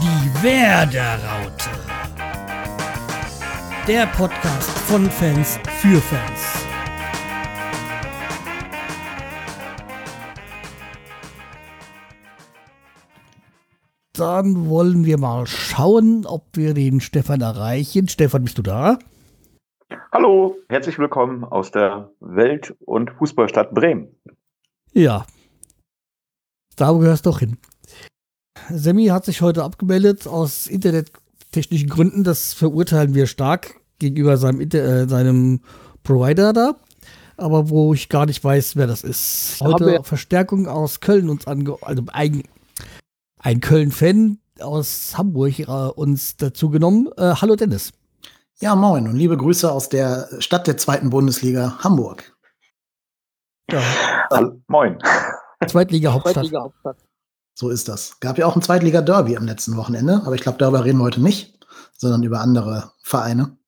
Die Werderaute. Der Podcast von Fans für Fans. Dann wollen wir mal schauen, ob wir den Stefan erreichen. Stefan, bist du da? Hallo, herzlich willkommen aus der Welt- und Fußballstadt Bremen. Ja, da gehörst du doch hin. Sammy hat sich heute abgemeldet aus internettechnischen Gründen. Das verurteilen wir stark gegenüber seinem Provider da. Aber wo ich gar nicht weiß, wer das ist. Heute Verstärkung aus Köln uns also ein Köln-Fan aus Hamburg uns dazu genommen. Hallo Dennis. Ja, moin und liebe Grüße aus der Stadt der 2. Bundesliga, Hamburg. Ja. Moin. Zweitliga-Hauptstadt. So ist das. Gab ja auch ein Zweitliga-Derby am letzten Wochenende, aber ich glaube, darüber reden wir heute nicht, sondern über andere Vereine.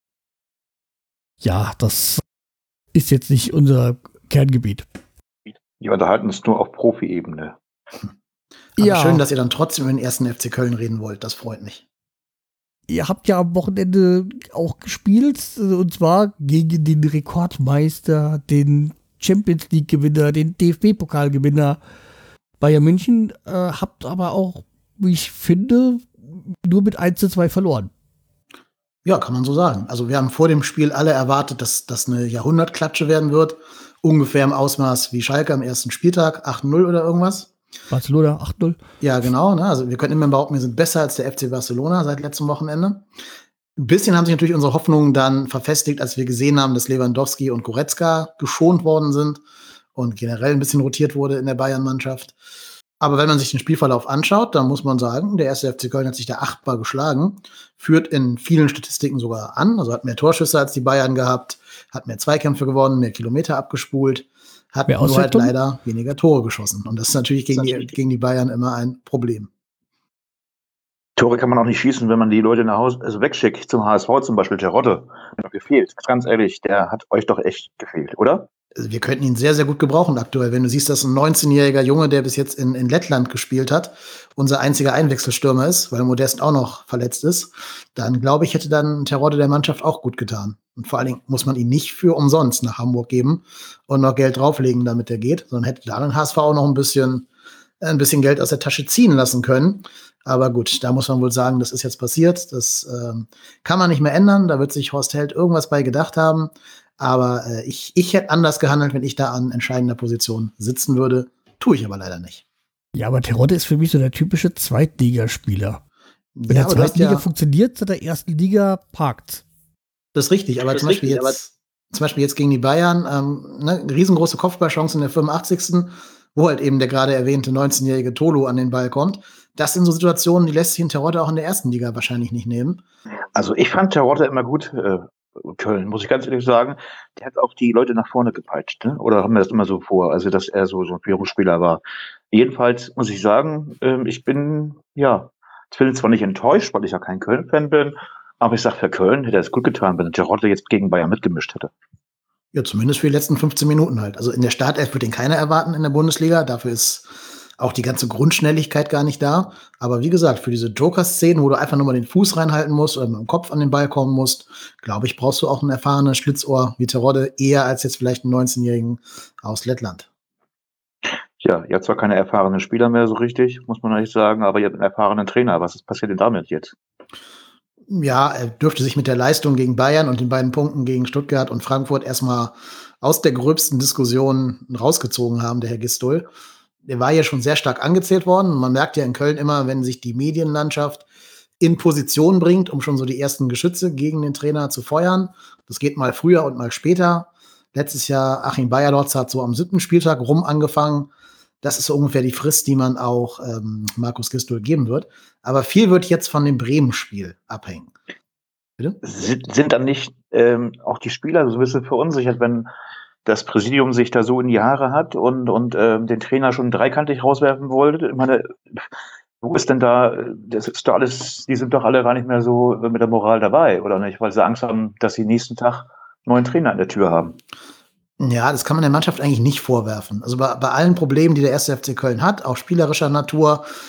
Ja, das ist jetzt nicht unser Kerngebiet. Wir unterhalten uns nur auf Profi-Ebene. Aber ja. Schön, dass ihr dann trotzdem über den 1. FC Köln reden wollt, das freut mich. Ihr habt ja am Wochenende auch gespielt, und zwar gegen den Rekordmeister, den Champions-League-Gewinner, den DFB-Pokalgewinner Bayern München, habt aber auch, wie ich finde, nur mit 1:2 verloren. Ja, kann man so sagen. Also wir haben vor dem Spiel alle erwartet, dass das eine Jahrhundertklatsche werden wird. Ungefähr im Ausmaß wie Schalke am ersten Spieltag, 8:0 oder irgendwas. Barcelona 8:0. Ja, genau. Ne? Also wir können immer behaupten, wir sind besser als der FC Barcelona seit letztem Wochenende. Ein bisschen haben sich natürlich unsere Hoffnungen dann verfestigt, als wir gesehen haben, dass Lewandowski und Goretzka geschont worden sind und generell ein bisschen rotiert wurde in der Bayern-Mannschaft. Aber wenn man sich den Spielverlauf anschaut, dann muss man sagen, der 1. FC Köln hat sich da achtbar geschlagen, führt in vielen Statistiken sogar an, also hat mehr Torschüsse als die Bayern gehabt, hat mehr Zweikämpfe gewonnen, mehr Kilometer abgespult, hat nur halt leider weniger Tore geschossen. Und das ist natürlich gegen die Bayern immer ein Problem. Tore kann man auch nicht schießen, wenn man die Leute nach Hause wegschickt. Zum HSV zum Beispiel, Terodde. Der hat gefehlt. Ganz ehrlich, der hat euch doch echt gefehlt, oder? Also wir könnten ihn sehr, sehr gut gebrauchen aktuell. Wenn du siehst, dass ein 19-jähriger Junge, der bis jetzt in Lettland gespielt hat, unser einziger Einwechselstürmer ist, weil Modest auch noch verletzt ist, dann glaube ich, hätte dann Terodde der Mannschaft auch gut getan. Und vor allen Dingen muss man ihn nicht für umsonst nach Hamburg geben und noch Geld drauflegen, damit er geht, sondern hätte da den HSV auch noch ein bisschen Geld aus der Tasche ziehen lassen können. Aber gut, da muss man wohl sagen, das ist jetzt passiert. Das kann man nicht mehr ändern. Da wird sich Horst Held irgendwas bei gedacht haben. Aber ich hätte anders gehandelt, wenn ich da an entscheidender Position sitzen würde. Tue ich aber leider nicht. Ja, aber Terodde ist für mich so der typische Zweitligaspieler. Wenn der zweiten Liga funktioniert, der ersten Liga parkt. Das ist richtig, aber zum Beispiel jetzt gegen die Bayern, eine riesengroße Kopfballchance in der 85. Wo halt eben der gerade erwähnte 19-jährige Tolo an den Ball kommt. Das sind so Situationen, die lässt sich in Terodde auch in der ersten Liga wahrscheinlich nicht nehmen. Also ich fand Terodde immer gut, Köln, muss ich ganz ehrlich sagen. Der hat auch die Leute nach vorne gepeitscht, ne? Oder haben wir das immer so vor, also dass er so ein Führungsspieler war. Jedenfalls muss ich sagen, ich bin zwar nicht enttäuscht, weil ich ja kein Köln-Fan bin, aber ich sag, für Köln hätte er es gut getan, wenn Terodde jetzt gegen Bayern mitgemischt hätte. Ja, zumindest für die letzten 15 Minuten halt. Also in der Startelf wird den keiner erwarten in der Bundesliga. Dafür ist auch die ganze Grundschnelligkeit gar nicht da. Aber wie gesagt, für diese Joker-Szenen, wo du einfach nur mal den Fuß reinhalten musst oder mit dem Kopf an den Ball kommen musst, glaube ich, brauchst du auch einen erfahrenen Schlitzohr wie Terodde eher als jetzt vielleicht einen 19-Jährigen aus Lettland. Ja, ihr habt zwar keine erfahrenen Spieler mehr so richtig, muss man eigentlich sagen, aber ihr habt einen erfahrenen Trainer. Was passiert denn damit jetzt? Ja, er dürfte sich mit der Leistung gegen Bayern und den beiden Punkten gegen Stuttgart und Frankfurt erstmal aus der gröbsten Diskussion rausgezogen haben, der Herr Gistol. Der war ja schon sehr stark angezählt worden. Man merkt ja in Köln immer, wenn sich die Medienlandschaft in Position bringt, um schon so die ersten Geschütze gegen den Trainer zu feuern. Das geht mal früher und mal später. Letztes Jahr Achim Bayerlotz hat so am 7. Spieltag rum angefangen. Das ist so ungefähr die Frist, die man auch Markus Gistol geben wird. Aber viel wird jetzt von dem Bremen-Spiel abhängen. Bitte? Sind dann nicht auch die Spieler so ein bisschen verunsichert, wenn das Präsidium sich da so in die Haare hat und den Trainer schon dreikantig rauswerfen wollte? Ich meine, wo ist denn da, das ist doch alles, die sind doch alle gar nicht mehr so mit der Moral dabei, oder nicht? Weil sie Angst haben, dass sie nächsten Tag einen neuen Trainer an der Tür haben. Ja, das kann man der Mannschaft eigentlich nicht vorwerfen. Also bei allen Problemen, die der 1. FC Köln hat, auch spielerischer Natur,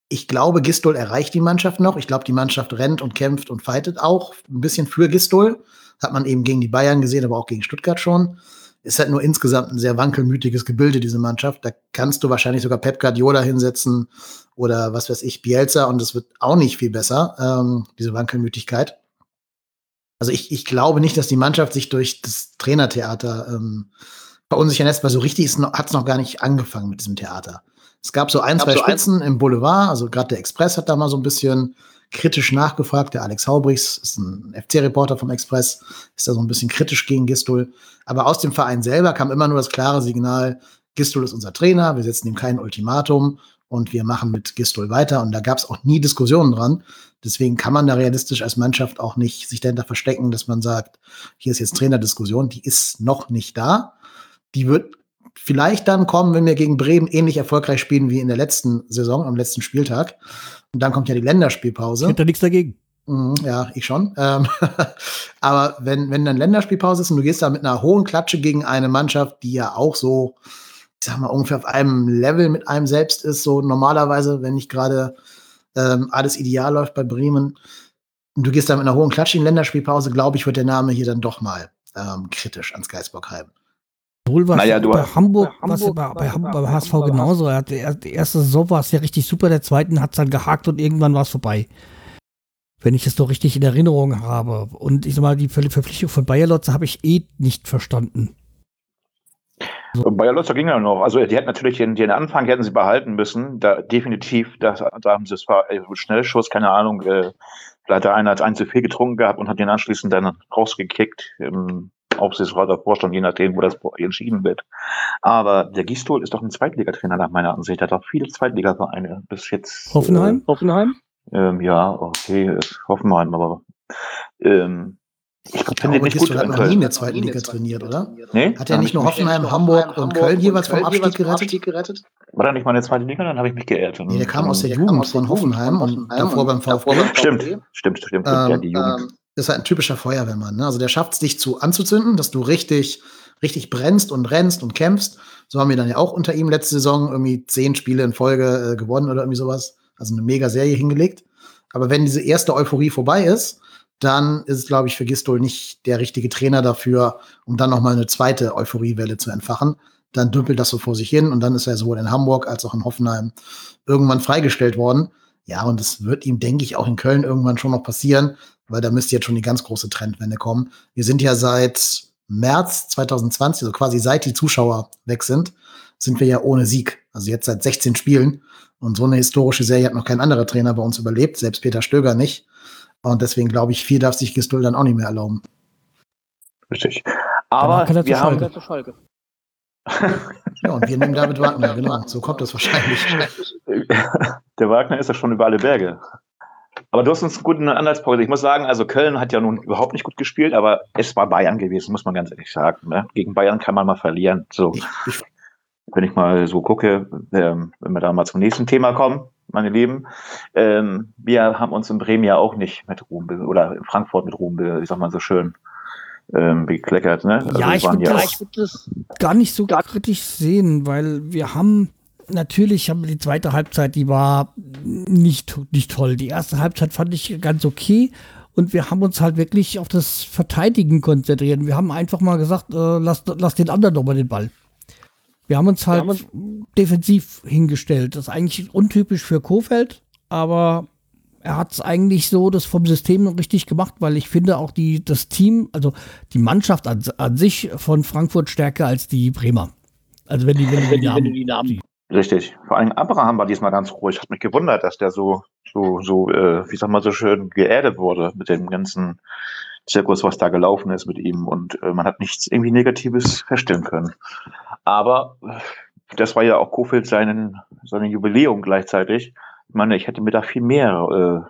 Ich glaube, Gistol erreicht die Mannschaft noch. Ich glaube, die Mannschaft rennt und kämpft und fightet auch ein bisschen für Gistol. Hat man eben gegen die Bayern gesehen, aber auch gegen Stuttgart schon. Ist halt nur insgesamt ein sehr wankelmütiges Gebilde, diese Mannschaft. Da kannst du wahrscheinlich sogar Pep Guardiola hinsetzen oder was weiß ich, Bielsa, und es wird auch nicht viel besser, diese Wankelmütigkeit. Also ich glaube nicht, dass die Mannschaft sich durch das Trainertheater verunsichern lässt, weil so richtig hat es noch gar nicht angefangen mit diesem Theater. Es gab so zwei Spitzen im Boulevard, also gerade der Express hat da mal so ein bisschen kritisch nachgefragt. Der Alex Haubrichs ist ein FC-Reporter vom Express, ist da so ein bisschen kritisch gegen Gistol. Aber aus dem Verein selber kam immer nur das klare Signal, Gistol ist unser Trainer, wir setzen ihm kein Ultimatum und wir machen mit Gistol weiter. Und da gab es auch nie Diskussionen dran. Deswegen kann man da realistisch als Mannschaft auch nicht sich dahinter verstecken, dass man sagt, hier ist jetzt Trainerdiskussion. Die ist noch nicht da. Die wird vielleicht dann kommen, wenn wir gegen Bremen ähnlich erfolgreich spielen wie in der letzten Saison, am letzten Spieltag. Und dann kommt ja die Länderspielpause. Ich hätte da nichts dagegen. Ja, ich schon. Aber wenn dann Länderspielpause ist und du gehst da mit einer hohen Klatsche gegen eine Mannschaft, die ja auch so, ich sag mal, ungefähr auf einem Level mit einem selbst ist, so normalerweise, wenn nicht gerade alles ideal läuft bei Bremen, und du gehst da mit einer hohen Klatsche in Länderspielpause, glaube ich, wird der Name hier dann doch mal kritisch ans Geisbockheim. Wohl was bei Hamburg, bei HSV genauso. Die erste Saison war es ja richtig super, der zweiten hat es dann gehakt und irgendwann war es vorbei. Wenn ich es doch richtig in Erinnerung habe. Und ich sag mal, die Verpflichtung von Bayer Lotze habe ich nicht verstanden. So. Bayer Lotze ging ja noch. Also die hätten natürlich den Anfang hätten sie behalten müssen. Da definitiv, da haben sie, es war Schnellschuss, keine Ahnung, vielleicht hat einer ein zu viel getrunken gehabt und hat den anschließend dann rausgekickt. Aufsichtsrat oder Vorstand, je nachdem, wo das entschieden wird. Aber der Gistol ist doch ein Zweitligatrainer nach meiner Ansicht. Er hat auch viele Zweitligavereine bis jetzt. Hoffenheim? Ja, okay, Hoffenheim, aber ich finde nicht gut. Hat noch nie in der zweiten Liga trainiert, oder? Nee? Hat er nicht nur Hoffenheim, Hamburg und Köln jeweils vom Abstieg gerettet? War da nicht mal in der zweiten Liga? Dann habe ich mich geirrt. Nee, der kam aus der Jugend von Hoffenheim und davor beim VfB. Stimmt, ja, die Jugend. Ist halt ein typischer Feuerwehrmann. Ne? Also der schafft es, dich anzuzünden, dass du richtig brennst und rennst und kämpfst. So haben wir dann ja auch unter ihm letzte Saison irgendwie 10 Spiele in Folge gewonnen oder irgendwie sowas. Also eine mega Serie hingelegt. Aber wenn diese erste Euphorie vorbei ist, dann ist es, glaube ich, für Gistol nicht der richtige Trainer dafür, um dann nochmal eine zweite Euphoriewelle zu entfachen. Dann dümpelt das so vor sich hin und dann ist er sowohl in Hamburg als auch in Hoffenheim irgendwann freigestellt worden. Ja, und es wird ihm, denke ich, auch in Köln irgendwann schon noch passieren, weil da müsste jetzt schon die ganz große Trendwende kommen. Wir sind ja seit März 2020, also quasi seit die Zuschauer weg sind wir ja ohne Sieg. Also jetzt seit 16 Spielen. Und so eine historische Serie hat noch kein anderer Trainer bei uns überlebt, selbst Peter Stöger nicht. Und deswegen glaube ich, viel darf sich Gistol dann auch nicht mehr erlauben. Richtig. Aber wir haben Schalke. Ja, und wir nehmen David Wagner, genau. So kommt das wahrscheinlich. Der Wagner ist ja schon über alle Berge. Aber du hast uns einen guten Anhaltspunkt. Ich muss sagen, also Köln hat ja nun überhaupt nicht gut gespielt, aber es war Bayern gewesen, muss man ganz ehrlich sagen. Ne? Gegen Bayern kann man mal verlieren. So, wenn ich mal so gucke, wenn wir da mal zum nächsten Thema kommen, meine Lieben. Wir haben uns in Bremen ja auch nicht mit Ruhm, oder in Frankfurt mit Ruhm, wie sagt man so schön, bekleckert. Ne? Also ja, ich würde das gar nicht so kritisch sehen, weil wir haben natürlich die zweite Halbzeit, die war nicht toll. Die erste Halbzeit fand ich ganz okay und wir haben uns halt wirklich auf das Verteidigen konzentriert. Wir haben einfach mal gesagt, lass den anderen doch mal den Ball. Wir haben uns halt defensiv hingestellt. Das ist eigentlich untypisch für Kohfeldt, aber er hat es eigentlich so das vom System noch richtig gemacht, weil ich finde auch das Team, also die Mannschaft an sich von Frankfurt stärker als die Bremer. Also wenn die Namen Richtig. Vor allem Abraham war diesmal ganz ruhig. Hat mich gewundert, dass der so, wie sagt man so schön, geerdet wurde mit dem ganzen Zirkus, was da gelaufen ist mit ihm. Und man hat nichts irgendwie Negatives feststellen können. Aber das war ja auch Kohfeldt seine Jubiläum gleichzeitig. Ich meine, ich hätte mir da viel mehr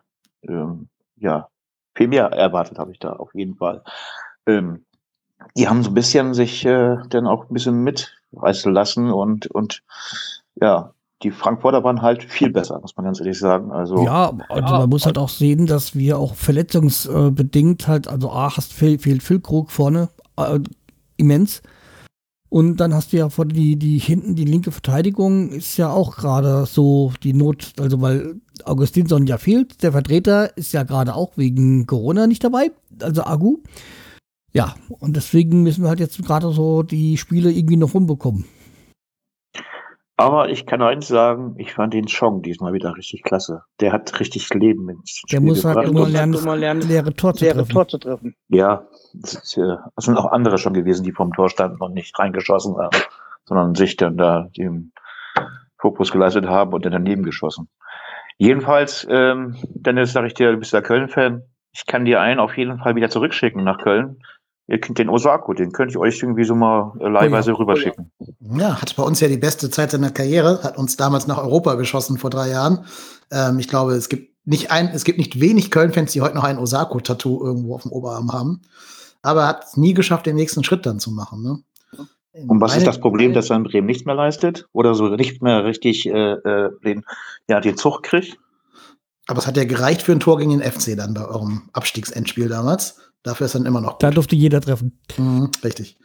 erwartet, habe ich da auf jeden Fall. Die haben so ein bisschen sich dann auch ein bisschen mitreißen lassen und ja, die Frankfurter waren halt viel besser, muss man ganz ehrlich sagen. Also man muss halt auch sehen, dass wir auch verletzungsbedingt halt, also fehlt Füllkrug vorne immens. Und dann hast du ja von die hinten, die linke Verteidigung ist ja auch gerade so die Not, also weil Augustinsson ja fehlt. Der Vertreter ist ja gerade auch wegen Corona nicht dabei, also Agu. Ja, und deswegen müssen wir halt jetzt gerade so die Spiele irgendwie noch rumbekommen. Aber ich kann eins sagen, ich fand den Chong diesmal wieder richtig klasse. Der hat richtig Leben ins Spiel Der muss halt gebracht. immer lernen, das leere Tor zu treffen. Ja, es sind auch andere schon gewesen, die vom Tor standen und nicht reingeschossen haben, sondern sich dann da den Fokus geleistet haben und dann daneben geschossen. Jedenfalls, Dennis, sag ich dir, du bist ja Köln-Fan. Ich kann dir einen auf jeden Fall wieder zurückschicken nach Köln. Ihr kennt den Osako, den könnte ich euch irgendwie so mal leihweise rüberschicken. Ja, hat bei uns ja die beste Zeit seiner Karriere, hat uns damals nach Europa geschossen vor 3 Jahren. Ich glaube, es gibt nicht wenig Köln-Fans, die heute noch ein Osako-Tattoo irgendwo auf dem Oberarm haben. Aber er hat es nie geschafft, den nächsten Schritt dann zu machen. Ne? Und was ist das Problem, dass er in Bremen nicht mehr leistet? Oder so nicht mehr richtig den Zug kriegt? Aber es hat ja gereicht für ein Tor gegen den FC dann bei eurem Abstiegsendspiel damals. Dafür ist dann immer noch gut. Da durfte jeder treffen. Richtig.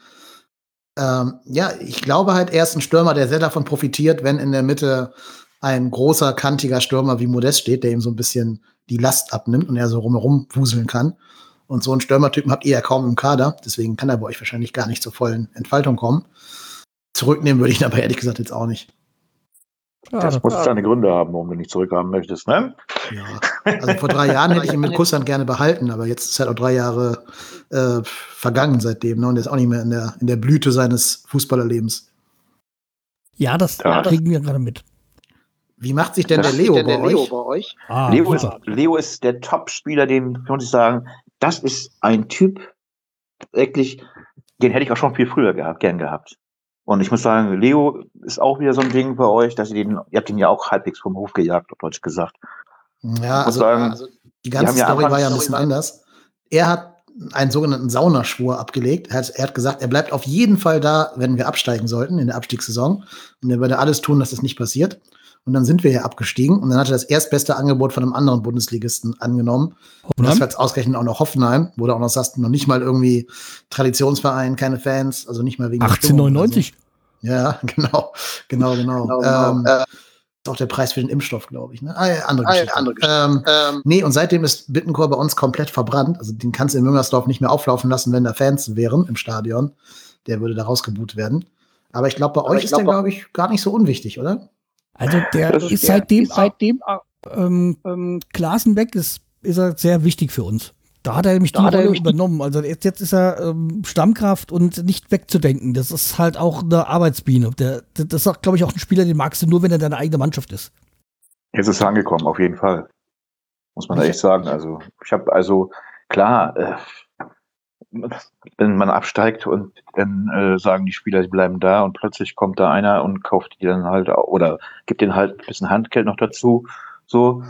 Ich glaube halt, er ist ein Stürmer, der sehr davon profitiert, wenn in der Mitte ein großer, kantiger Stürmer wie Modest steht, der ihm so ein bisschen die Last abnimmt und er so rumherum wuseln kann. Und so einen Stürmertypen habt ihr ja kaum im Kader. Deswegen kann er bei euch wahrscheinlich gar nicht zur vollen Entfaltung kommen. Zurücknehmen würde ich ihn aber ehrlich gesagt jetzt auch nicht. Das muss seine Gründe haben, warum du nicht zurückhaben möchtest, ne? Ja, also vor 3 Jahren hätte ich ihn mit Kusshand gerne behalten, aber jetzt ist halt auch 3 Jahre vergangen seitdem, ne? Und er ist auch nicht mehr in der Blüte seines Fußballerlebens. Ja, das kriegen wir gerade mit. Wie macht sich denn der Leo bei euch? Leo ist der Top-Spieler, den muss ich sagen, das ist ein Typ, wirklich, den hätte ich auch schon viel früher gern gehabt. Und ich muss sagen, Leo ist auch wieder so ein Ding bei euch, dass ihr habt ihn ja auch halbwegs vom Hof gejagt, auf Deutsch gesagt. Ja, also die ganze Story war ja ein bisschen anders. Er hat einen sogenannten Saunaschwur abgelegt. Er hat gesagt, er bleibt auf jeden Fall da, wenn wir absteigen sollten in der Abstiegssaison. Und er würde alles tun, dass das nicht passiert. Und dann sind wir ja abgestiegen. Und dann hat er das erstbeste Angebot von einem anderen Bundesligisten angenommen. Und das war jetzt ausgerechnet auch noch Hoffenheim, wo du auch noch sagst, noch nicht mal irgendwie Traditionsverein, keine Fans, also nicht mal wegen 1899. So. Ja, genau. Ist auch der Preis für den Impfstoff, glaube ich. Ne? Andere Geschichte. Nee, und seitdem ist Bittencourt bei uns komplett verbrannt. Also den kannst du in Müngersdorf nicht mehr auflaufen lassen, wenn da Fans wären im Stadion. Der würde da rausgebuht werden. Aber ich glaube, bei euch ist der, glaube ich, gar nicht so unwichtig, oder? Also der ist seitdem Klaassen weg ist er sehr wichtig für uns. Da hat er nämlich die Rolle übernommen. Also jetzt ist er Stammkraft und nicht wegzudenken. Das ist halt auch eine Arbeitsbiene. Das ist auch, glaube ich, auch ein Spieler, den magst du nur, wenn er deine eigene Mannschaft ist. Jetzt ist er angekommen, auf jeden Fall. Muss man echt sagen. Also klar, wenn man absteigt und dann sagen die Spieler, sie bleiben da und plötzlich kommt da einer und kauft die dann halt oder gibt denen halt ein bisschen Handgeld noch dazu. So,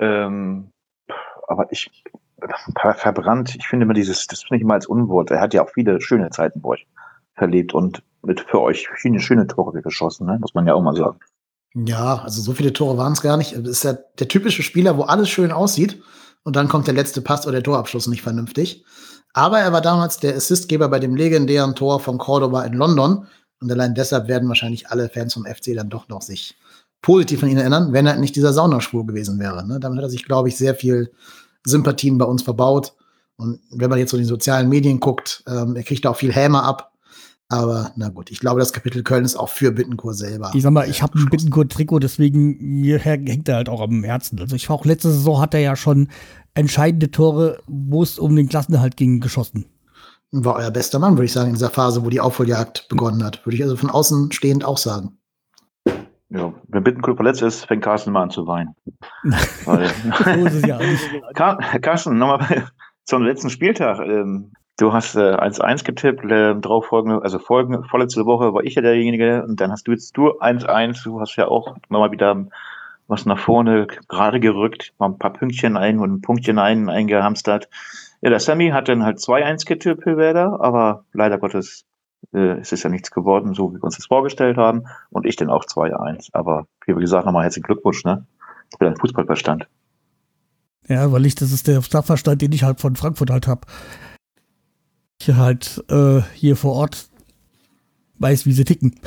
aber verbrannt, ich finde immer das finde ich immer als Unwort. Er hat ja auch viele schöne Zeiten bei euch verlebt und für euch viele schöne Tore geschossen, ne? Muss man ja auch mal sagen. Ja, also so viele Tore waren es gar nicht. Das ist ja der typische Spieler, wo alles schön aussieht und dann kommt der letzte Pass oder der Torabschluss nicht vernünftig. Aber er war damals der Assistgeber bei dem legendären Tor von Cordoba in London und allein deshalb werden wahrscheinlich alle Fans vom FC dann doch noch sich positiv an ihn erinnern, wenn er nicht dieser Saunaspur gewesen wäre. Ne? Damit hat er sich, glaube ich, sehr viel Sympathien bei uns verbaut. Und wenn man jetzt so in die sozialen Medien guckt, er kriegt da auch viel Häme ab. Aber na gut, ich glaube, das Kapitel Köln ist auch für Bittencourt selber. Ich sag mal, ich habe ein Bittencourt-Trikot, deswegen mir hängt er halt auch am Herzen. Also ich war auch letzte Saison, hat er ja schon entscheidende Tore, wo es um den Klassenerhalt ging, geschossen. War euer bester Mann, würde ich sagen, in dieser Phase, wo die Aufholjagd begonnen hat. Würde ich also von außen stehend auch sagen. Ja, wenn Bittencourt verletzt ist, fängt Carsten mal an zu weinen. So ist es ja auch nicht. Carsten, nochmal zum letzten Spieltag. Du hast 1-1 getippt, vorletzte Woche war ich ja derjenige und dann hast du 1-1, du hast ja auch nochmal wieder was nach vorne gerade gerückt, mal ein paar Pünktchen ein Punktchen eingehamstert. Ja, der Sammy hat dann halt 2-1 getippt für Werder, aber leider Gottes es ist ja nichts geworden, so wie wir uns das vorgestellt haben und ich dann auch 2-1. Aber wie gesagt, nochmal herzlichen Glückwunsch, ne? Für deinen Fußballverstand. Ja, weil das ist der Sachverstand, den ich halt von Frankfurt halt habe. Ich halt hier vor Ort weiß, wie sie ticken.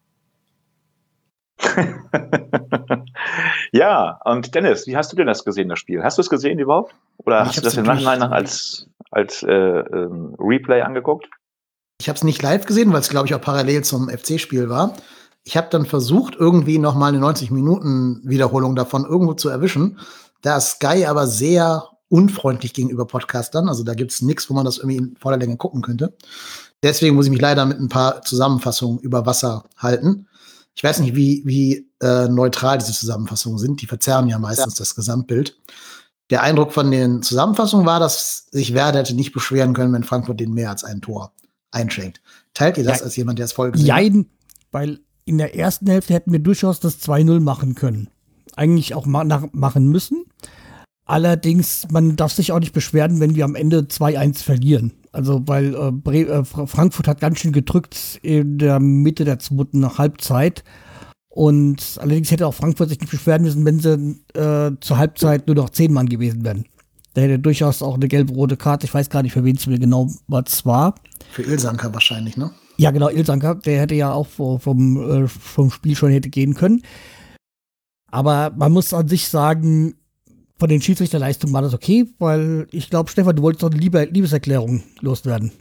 Ja, und Dennis, wie hast du denn das gesehen, das Spiel? Hast du es gesehen überhaupt? Oder Ich hast du hab's das im Nachhinein noch als Replay angeguckt? Ich habe es nicht live gesehen, weil es, glaube ich, auch parallel zum FC-Spiel war. Ich habe dann versucht, irgendwie noch mal eine 90-Minuten-Wiederholung davon irgendwo zu erwischen. Da ist Sky aber sehr unfreundlich gegenüber Podcastern. Also da gibt's nichts, wo man das irgendwie in voller Länge gucken könnte. Deswegen muss ich mich leider mit ein paar Zusammenfassungen über Wasser halten. Ich weiß nicht, wie neutral diese Zusammenfassungen sind. Die verzerren ja meistens das Gesamtbild. Der Eindruck von den Zusammenfassungen war, dass sich Werder hätte nicht beschweren können, wenn Frankfurt den mehr als ein Tor einschränkt. Teilt ihr das als jemand, der es voll gesehen hat? Jein, weil in der ersten Hälfte hätten wir durchaus das 2-0 machen können. Eigentlich auch machen müssen. Allerdings, man darf sich auch nicht beschweren, wenn wir am Ende 2-1 verlieren. Also, weil Frankfurt hat ganz schön gedrückt in der Mitte der zweiten Halbzeit. Und allerdings hätte auch Frankfurt sich nicht beschweren müssen, wenn sie zur Halbzeit nur noch 10 Mann gewesen wären. Da hätte durchaus auch eine gelb-rote Karte, ich weiß gar nicht, für wen es mir genau was war. Für Ilsanker wahrscheinlich, ne? Ja, genau, Ilsanker, der hätte ja auch vom Spiel schon hätte gehen können. Aber man muss an sich sagen, von den Schiedsrichterleistungen war das okay, weil ich glaube, Stefan, du wolltest doch eine Liebeserklärung loswerden.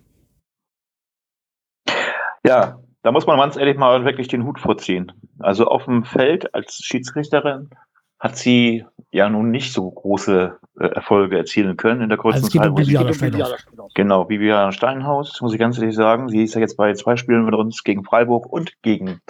Ja, da muss man ganz ehrlich mal wirklich den Hut vorziehen. Also auf dem Feld als Schiedsrichterin hat sie ja nun nicht so große Erfolge erzielen können in der kurzen Also es geht um Zeit. Bibiana Steinhaus. Genau, Bibiana Steinhaus, muss ich ganz ehrlich sagen. Sie ist ja jetzt bei 2 Spielen mit uns gegen Freiburg und gegen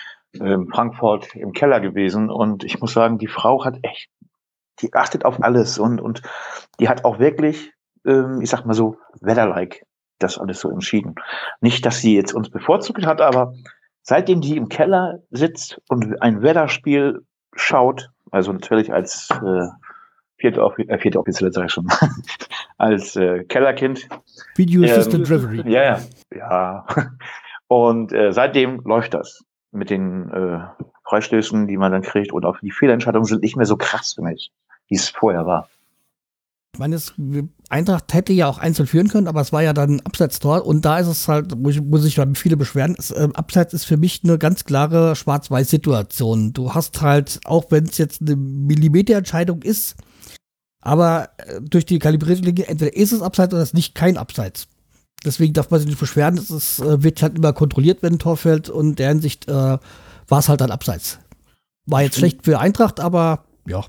Frankfurt im Keller gewesen. Und ich muss sagen, die Frau hat echt, die achtet auf alles und die hat auch wirklich, ich sag mal so, Werder-like das alles so entschieden. Nicht, dass sie jetzt uns bevorzugt hat, aber seitdem die im Keller sitzt und ein Werder-Spiel schaut, also natürlich als vierte Offizielle, sag ich schon, als Kellerkind. Video Assistant Referee. Ja. Und seitdem läuft das mit den Freistößen, die man dann kriegt, und auch die Fehlentscheidungen sind nicht mehr so krass für mich, wie es vorher war. Ich meine, Eintracht hätte ja auch einzeln führen können, aber es war ja dann ein Abseitstor und da ist es halt, muss sich dann viele beschweren, Abseits ist für mich eine ganz klare Schwarz-Weiß-Situation. Du hast halt, auch wenn es jetzt eine Millimeterentscheidung ist, aber durch die kalibrierte Linie, entweder ist es Abseits oder es ist nicht kein Abseits. Deswegen darf man sich nicht beschweren, es wird halt immer kontrolliert, wenn ein Tor fällt, und in der Hinsicht war es halt ein Abseits. War jetzt schlecht für Eintracht, aber ja,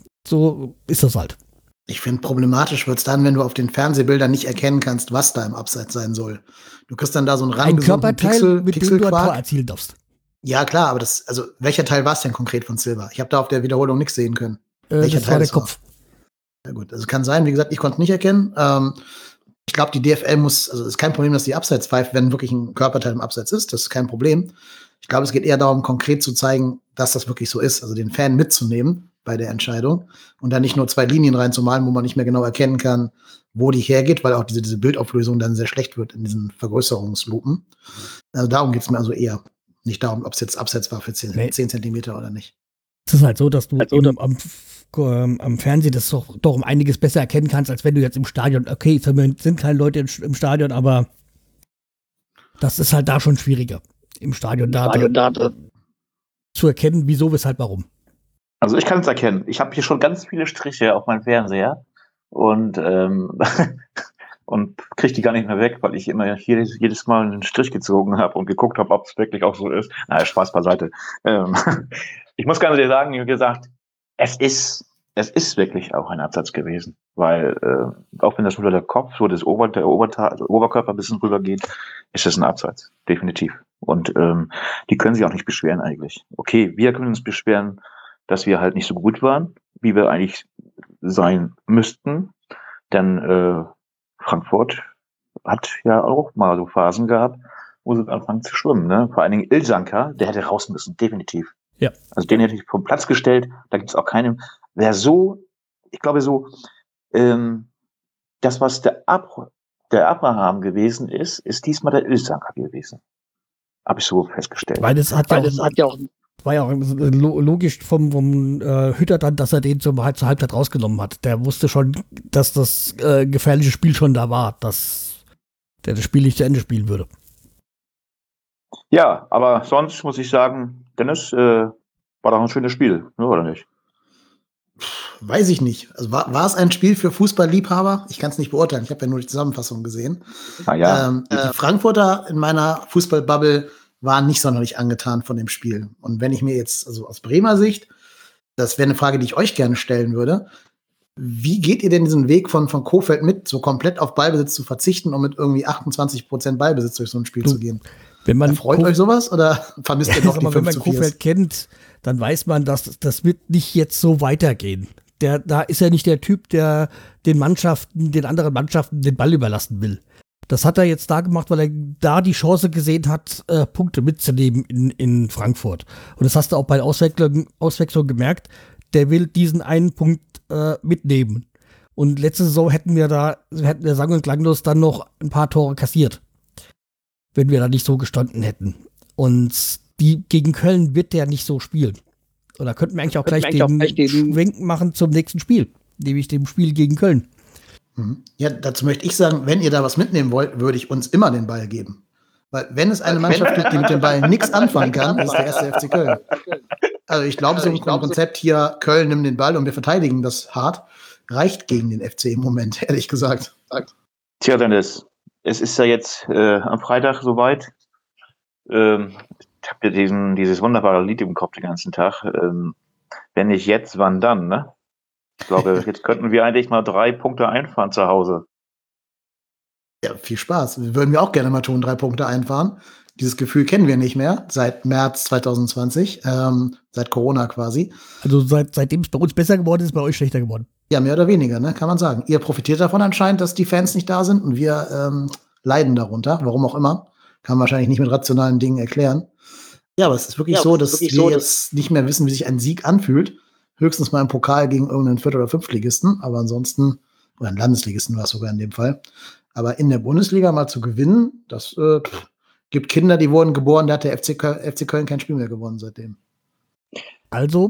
so ist das halt. Ich finde, problematisch wird es dann, wenn du auf den Fernsehbildern nicht erkennen kannst, was da im Abseits sein soll. Du kriegst dann da so einen Körperteil, mit dem du ein Tor erzielen darfst. Ja, klar, aber welcher Teil war es denn konkret von Silva? Ich habe da auf der Wiederholung nichts sehen können. Welcher das Teil war der Kopf. Ja gut, also kann sein, wie gesagt, ich konnte es nicht erkennen. Ich glaube, die DFL es ist kein Problem, dass die Abseits pfeift, wenn wirklich ein Körperteil im Abseits ist. Das ist kein Problem. Ich glaube, es geht eher darum, konkret zu zeigen, dass das wirklich so ist. Also den Fan mitzunehmen bei der Entscheidung und dann nicht nur 2 Linien reinzumalen, wo man nicht mehr genau erkennen kann, wo die hergeht, weil auch diese Bildauflösung dann sehr schlecht wird in diesen Vergrößerungslupen. Also darum geht es mir also eher. Nicht darum, ob es jetzt Abseits war für 10 Zentimeter oder nicht. Es ist halt so, dass du am Fernsehen das doch um einiges besser erkennen kannst, als wenn du jetzt im Stadion, okay, es sind keine Leute im Stadion, aber das ist halt da schon schwieriger, im Stadion da zu erkennen, wieso, weshalb, warum. Also ich kann es erkennen. Ich habe hier schon ganz viele Striche auf meinem Fernseher und kriege die gar nicht mehr weg, weil ich immer jedes Mal einen Strich gezogen habe und geguckt habe, ob es wirklich auch so ist. Naja, Spaß beiseite. Ich muss ganz ehrlich sagen, wie gesagt, es ist wirklich auch ein Absatz gewesen, weil auch wenn das nur der Kopf, so der Oberkörper ein bisschen rüber geht, ist es ein Absatz, definitiv. Und die können sich auch nicht beschweren eigentlich. Okay, wir können uns beschweren, dass wir halt nicht so gut waren, wie wir eigentlich sein müssten, denn Frankfurt hat ja auch mal so Phasen gehabt, wo sie anfangen zu schwimmen. Ne? Vor allen Dingen Ilsanker, der hätte raus müssen, definitiv. Ja. Also den hätte ich vom Platz gestellt, da gibt es auch keinen. Ich glaube das, was der Abraham gewesen ist diesmal der Ilsanker gewesen. Habe ich so festgestellt. Weil das war ja auch logisch vom Hütter dann, dass er den zur Halbzeit rausgenommen hat. Der wusste schon, dass das gefährliche Spiel schon da war, dass der das Spiel nicht zu Ende spielen würde. Ja, aber sonst muss ich sagen, Dennis, war doch ein schönes Spiel, ne, oder nicht? Weiß ich nicht. Also war es ein Spiel für Fußballliebhaber? Ich kann es nicht beurteilen. Ich habe ja nur die Zusammenfassung gesehen. Naja, Die Frankfurter in meiner Fußballbubble waren nicht sonderlich angetan von dem Spiel. Und wenn ich mir jetzt, also aus Bremer Sicht, das wäre eine Frage, die ich euch gerne stellen würde. Wie geht ihr denn diesen Weg von Kohfeldt mit, so komplett auf Ballbesitz zu verzichten, um mit irgendwie 28% Ballbesitz durch so ein Spiel zu gehen? Wenn man Erfreut euch sowas oder vermisst ihr noch die 5 wenn man zu 4? Kohfeldt kennt, dann weiß man, dass das wird nicht jetzt so weitergehen. Da ist er nicht der Typ, der den anderen Mannschaften den Ball überlassen will. Das hat er jetzt da gemacht, weil er da die Chance gesehen hat, Punkte mitzunehmen in Frankfurt. Und das hast du auch bei der Auswechslung gemerkt. Der will diesen einen Punkt mitnehmen. Und letzte Saison hätten wir sang- und klanglos dann noch ein paar Tore kassiert, wenn wir da nicht so gestanden hätten. Und gegen Köln wird der nicht so spielen. Oder könnten wir eigentlich auch gleich den Schwenk machen zum nächsten Spiel, nämlich dem Spiel gegen Köln. Ja, dazu möchte ich sagen, wenn ihr da was mitnehmen wollt, würde ich uns immer den Ball geben. Weil wenn es eine Mannschaft gibt, die mit dem Ball nichts anfangen kann, ist der erste FC Köln. Also ich glaube, so ein Konzept hier, Köln nimmt den Ball und wir verteidigen das hart, reicht gegen den FC im Moment, ehrlich gesagt. tja, Dennis, es ist ja jetzt am Freitag soweit. Ich habe ja dieses wunderbare Lied im Kopf den ganzen Tag. Wenn nicht jetzt, wann dann, ne? Ich glaube, jetzt könnten wir eigentlich mal 3 Punkte einfahren zu Hause. Ja, viel Spaß. Würden wir auch gerne mal tun, 3 Punkte einfahren. Dieses Gefühl kennen wir nicht mehr seit März 2020, seit Corona quasi. Also seitdem es bei uns besser geworden ist, bei euch schlechter geworden. Ja, mehr oder weniger, ne, kann man sagen. Ihr profitiert davon anscheinend, dass die Fans nicht da sind und wir leiden darunter, warum auch immer. Kann man wahrscheinlich nicht mit rationalen Dingen erklären. Ja, aber es ist wirklich so, dass wir jetzt nicht mehr wissen, wie sich ein Sieg anfühlt. Höchstens mal im Pokal gegen irgendeinen Viert- oder Fünftligisten, aber ansonsten, oder einen Landesligisten war es sogar in dem Fall. Aber in der Bundesliga mal zu gewinnen, das gibt Kinder, die wurden geboren, da hat der FC Köln kein Spiel mehr gewonnen seitdem. Also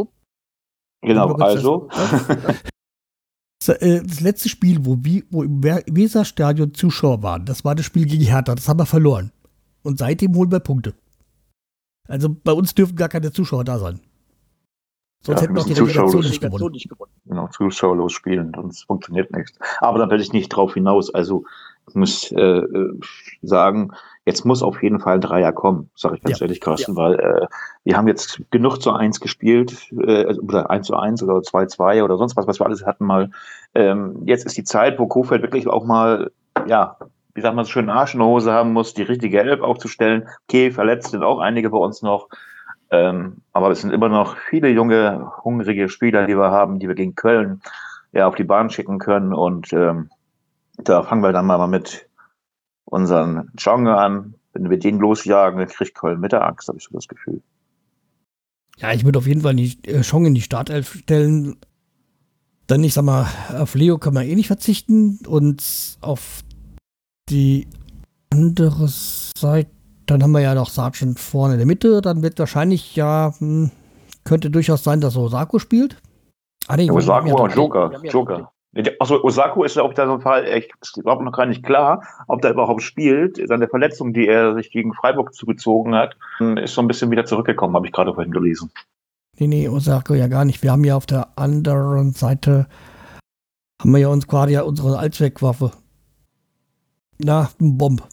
das letzte Spiel, wo im Weserstadion Zuschauer waren, das war das Spiel gegen Hertha, das haben wir verloren. Und seitdem holen wir Punkte. Also bei uns dürfen gar keine Zuschauer da sein. Sonst hätten wir auch die Relegation nicht gewonnen. Genau, zuschauerlos spielen, sonst funktioniert nichts. Aber da will ich nicht drauf hinaus. Also ich muss sagen, jetzt muss auf jeden Fall ein Dreier kommen, sage ich ganz ehrlich, Carsten, weil wir haben jetzt genug zu 1 gespielt, oder 1:1 oder 2:2 oder sonst was wir alles hatten mal. Jetzt ist die Zeit, wo Kohfeldt wirklich auch mal, ja, wie sagt man, so schön Arsch in der Hose haben muss, die richtige Elf aufzustellen. Okay, verletzt sind auch einige bei uns noch. Aber es sind immer noch viele junge, hungrige Spieler, die wir haben, die wir gegen Köln auf die Bahn schicken können. Und da fangen wir dann mal mit unseren Jonge an. Wenn wir den losjagen, dann kriegt Köln mit der Axt, habe ich so das Gefühl. Ja, ich würde auf jeden Fall die Chong in die Startelf stellen. Dann, ich sag mal, auf Leo kann man eh nicht verzichten. Und auf die andere Seite, dann haben wir ja noch Sargent vorne in der Mitte. Dann wird wahrscheinlich könnte durchaus sein, dass Osako spielt. Osako und Joker. Also Osako ist ja auch da so ein Fall, ich glaube noch gar nicht klar, ob der überhaupt spielt. Seine Verletzung, die er sich gegen Freiburg zugezogen hat, ist so ein bisschen wieder zurückgekommen, habe ich gerade vorhin gelesen. Nee, Osako ja gar nicht. Wir haben ja auf der anderen Seite, haben wir ja uns gerade unsere Allzweckwaffe. Na, ein Bomb.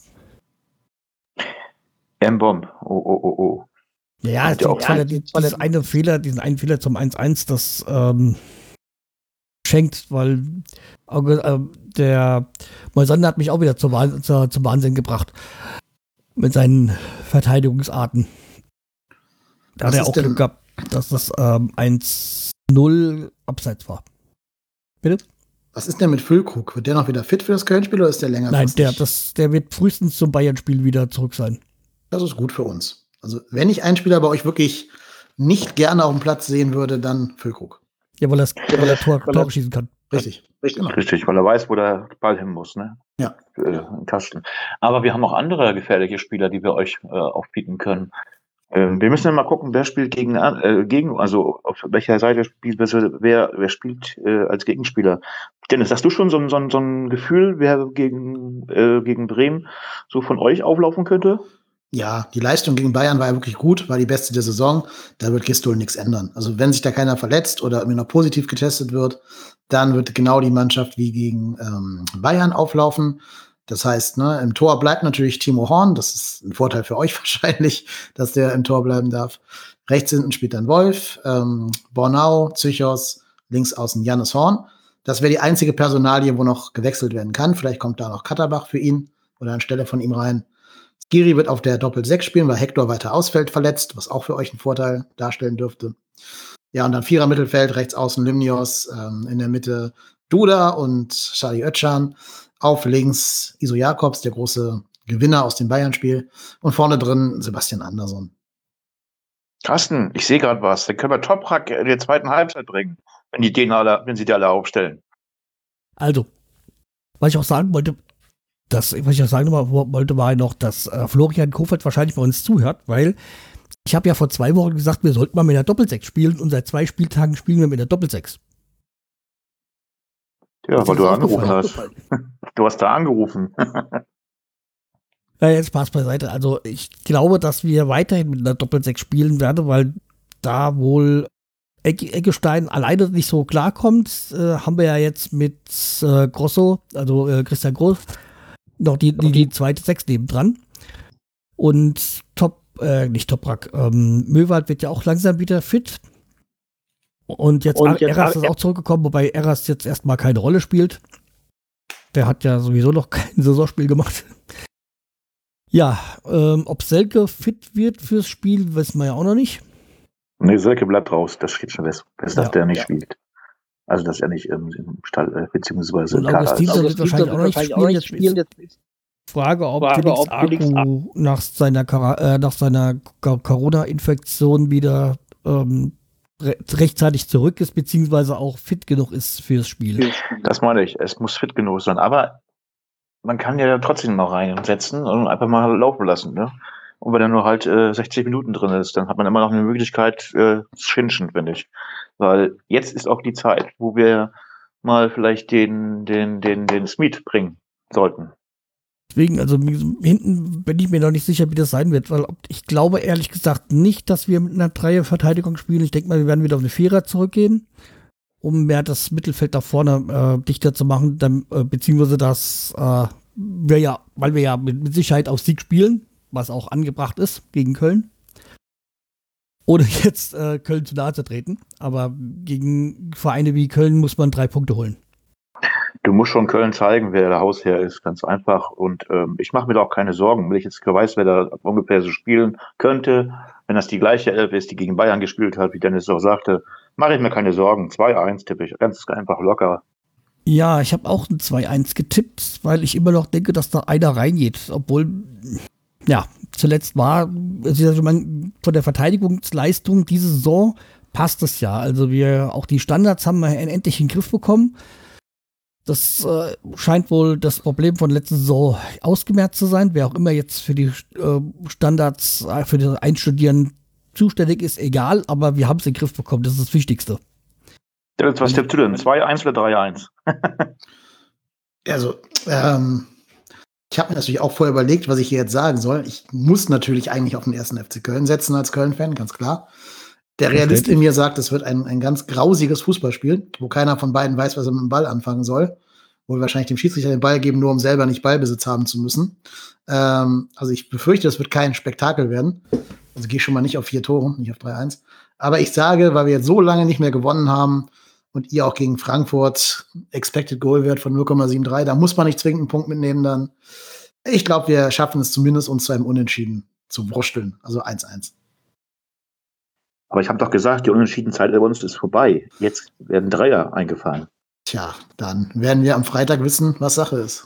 M-Bomb. Oh. Ja, diesen einen Fehler zum 1:1, das schenkt, weil der Moisander hat mich auch wieder zum Wahnsinn gebracht. Mit seinen Verteidigungsarten. Da hat er auch Glück gehabt, dass das 1:0 abseits war. Bitte? Was ist denn mit Füllkrug? Wird der noch wieder fit für das Köln-Spiel oder ist der länger? Nein, der wird frühestens zum Bayern-Spiel wieder zurück sein. Das ist gut für uns. Also, wenn ich einen Spieler bei euch wirklich nicht gerne auf dem Platz sehen würde, dann Füllkrug. Ja, weil er Tore schießen kann. Richtig. Genau. Richtig, weil er weiß, wo der Ball hin muss, ne? Ja. Carsten. Aber wir haben auch andere gefährliche Spieler, die wir euch aufbieten können. Wir müssen ja mal gucken, wer spielt also auf welcher Seite spielt, wer spielt als Gegenspieler. Dennis, hast du schon so ein Gefühl, wer gegen Bremen so von euch auflaufen könnte? Ja, die Leistung gegen Bayern war ja wirklich gut, war die beste der Saison. Da wird Gistol nichts ändern. Also wenn sich da keiner verletzt oder irgendwie noch positiv getestet wird, dann wird genau die Mannschaft wie gegen Bayern auflaufen. Das heißt, ne, im Tor bleibt natürlich Timo Horn. Das ist ein Vorteil für euch wahrscheinlich, dass der im Tor bleiben darf. Rechts hinten spielt dann Wolf, Bornau, Zychos, links außen Jannis Horn. Das wäre die einzige Personalie, wo noch gewechselt werden kann. Vielleicht kommt da noch Katterbach für ihn oder anstelle von ihm rein. Skiri wird auf der Doppel-6 spielen, weil Hector weiter ausfällt, verletzt, was auch für euch einen Vorteil darstellen dürfte. Ja, und dann Vierer-Mittelfeld, rechts außen Limnios, in der Mitte Duda und Charlie Özcan. Auf links Iso Jakobs, der große Gewinner aus dem Bayern-Spiel. Und vorne drin Sebastian Andersson. Carsten, ich sehe gerade was. Dann können wir Toprak in der zweiten Halbzeit bringen, wenn sie die alle aufstellen. Also, was ich auch sagen wollte, war noch, dass Florian Kohfeldt wahrscheinlich bei uns zuhört, weil ich habe ja vor 2 Wochen gesagt, wir sollten mal mit der Doppel-6 spielen und seit 2 Spieltagen spielen wir mit der Doppel-6. Ja, weil du angerufen hast. Du hast da angerufen. Ja, jetzt Spaß beiseite. Also ich glaube, dass wir weiterhin mit einer Doppel-6 spielen werden, weil da wohl Eggestein alleine nicht so klarkommt. Haben wir ja jetzt mit Grosso, also Christian Groß, noch die zweite 6 nebendran. Und nicht Toprak, Möwald wird ja auch langsam wieder fit. Und jetzt Eras ist auch zurückgekommen, wobei Eras jetzt erstmal keine Rolle spielt. Der hat ja sowieso noch kein Saisonspiel gemacht. Ja, ob Selke fit wird fürs Spiel, wissen wir ja auch noch nicht. Nee, Selke bleibt raus, das steht schon fest, dass der nicht spielt. Also, dass er nicht im Stall, beziehungsweise im Kader ist. Augustin wird wahrscheinlich auch nicht spielen. Jetzt ist Frage, ob Felix Agu nach seiner Corona-Infektion wieder rechtzeitig zurück ist, beziehungsweise auch fit genug ist fürs Spiel. Das meine ich, es muss fit genug sein, aber man kann ja trotzdem mal reinsetzen und einfach mal laufen lassen, ne? Und wenn er nur halt 60 Minuten drin ist, dann hat man immer noch eine Möglichkeit zu schinschen, finde ich. Weil jetzt ist auch die Zeit, wo wir mal vielleicht den Smith bringen sollten. Deswegen, also hinten bin ich mir noch nicht sicher, wie das sein wird, weil ich glaube ehrlich gesagt nicht, dass wir mit einer Dreierverteidigung spielen. Ich denke mal, wir werden wieder auf eine Vierer zurückgehen, um mehr das Mittelfeld da vorne dichter zu machen, dann, beziehungsweise das weil wir ja mit Sicherheit auf Sieg spielen, was auch angebracht ist gegen Köln. Ohne jetzt Köln zu nahe zu treten, aber gegen Vereine wie Köln muss man 3 Punkte holen. Du musst schon Köln zeigen, wer der Hausherr ist, ganz einfach. Und ich mache mir da auch keine Sorgen, wenn ich jetzt weiß, wer da ungefähr so spielen könnte. Wenn das die gleiche Elf ist, die gegen Bayern gespielt hat, wie Dennis auch sagte, mache ich mir keine Sorgen. 2-1 tippe ich, ganz einfach locker. Ja, ich habe auch ein 2-1 getippt, weil ich immer noch denke, dass da einer reingeht. Obwohl, ja, zuletzt von der Verteidigungsleistung diese Saison passt es ja. Also wir auch die Standards haben wir endlich in den Griff bekommen. Das scheint wohl das Problem von letzter Saison ausgemerzt zu sein. Wer auch immer jetzt für die Standards, für das Einstudieren zuständig ist, egal, aber wir haben es in den Griff bekommen. Das ist das Wichtigste. Was tippst du denn? 2-1 oder 3-1? Also, ich habe mir natürlich auch vorher überlegt, was ich hier jetzt sagen soll. Ich muss natürlich eigentlich auf den ersten FC Köln setzen als Köln-Fan, ganz klar. Der Realist in mir sagt, es wird ein ganz grausiges Fußballspiel, wo keiner von beiden weiß, was er mit dem Ball anfangen soll. Wohl wahrscheinlich dem Schiedsrichter den Ball geben, nur um selber nicht Ballbesitz haben zu müssen. Also ich befürchte, es wird kein Spektakel werden. Also gehe ich schon mal nicht auf 4 Tore, nicht auf 3-1. Aber ich sage, weil wir jetzt so lange nicht mehr gewonnen haben und ihr auch gegen Frankfurt Expected Goal Wert von 0,73, da muss man nicht zwingend einen Punkt mitnehmen dann. Ich glaube, wir schaffen es zumindest, uns zu einem Unentschieden zu wursteln. Also 1-1. Aber ich habe doch gesagt, die Unentschieden-Zeit bei uns ist vorbei. Jetzt werden Dreier eingefahren. Tja, dann werden wir am Freitag wissen, was Sache ist.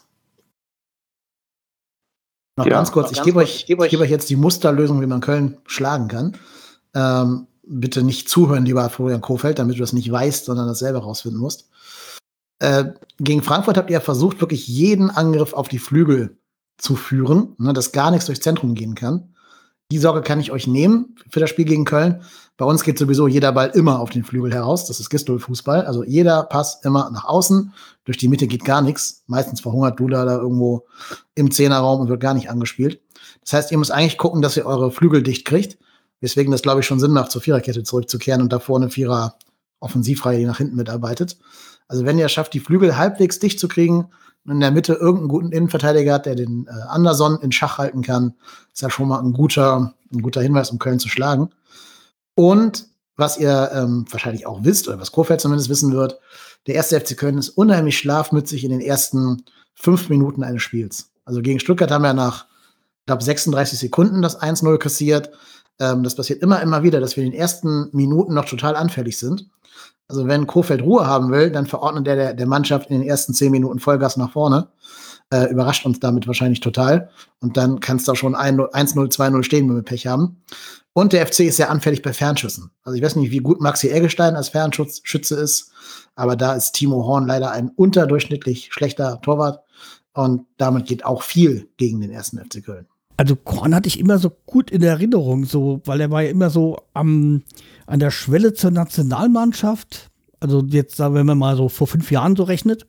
Noch ganz kurz, ich gebe euch jetzt die Musterlösung, wie man Köln schlagen kann. Bitte nicht zuhören, lieber Florian Kohfeldt, damit du das nicht weißt, sondern das selber rausfinden musst. Gegen Frankfurt habt ihr versucht, wirklich jeden Angriff auf die Flügel zu führen, ne, dass gar nichts durchs Zentrum gehen kann. Die Sorge kann ich euch nehmen für das Spiel gegen Köln. Bei uns geht sowieso jeder Ball immer auf den Flügel heraus. Das ist Gistol-Fußball. Also jeder Pass immer nach außen. Durch die Mitte geht gar nichts. Meistens verhungert Dula da irgendwo im Zehnerraum und wird gar nicht angespielt. Das heißt, ihr müsst eigentlich gucken, dass ihr eure Flügel dicht kriegt. Weswegen das, glaube ich, schon Sinn macht, zur Viererkette zurückzukehren und da vorne Vierer Offensivreihe, die nach hinten mitarbeitet. Also wenn ihr schafft, die Flügel halbwegs dicht zu kriegen und in der Mitte irgendeinen guten Innenverteidiger hat, der den Anderson in Schach halten kann, ist ja schon mal ein guter Hinweis, um Köln zu schlagen. Und was ihr wahrscheinlich auch wisst, oder was Kohfeldt zumindest wissen wird, der erste FC Köln ist unheimlich schlafmützig in den ersten 5 Minuten eines Spiels. Also gegen Stuttgart haben wir nach, ich glaube, 36 Sekunden das 1-0 kassiert. Das passiert immer wieder, dass wir in den ersten Minuten noch total anfällig sind. Also wenn Kohfeldt Ruhe haben will, dann verordnet er der Mannschaft in den ersten 10 Minuten Vollgas nach vorne. Überrascht uns damit wahrscheinlich total. Und dann kann es da schon 1-0, 2-0 stehen, wenn wir Pech haben. Und der FC ist sehr anfällig bei Fernschüssen. Also ich weiß nicht, wie gut Maxi Eggestein als Fernschütze ist, aber da ist Timo Horn leider ein unterdurchschnittlich schlechter Torwart. Und damit geht auch viel gegen den ersten FC Köln. Also Korn hatte ich immer so gut in Erinnerung, so, weil er war ja immer so an der Schwelle zur Nationalmannschaft. Also jetzt sagen wir mal so vor 5 Jahren so rechnet.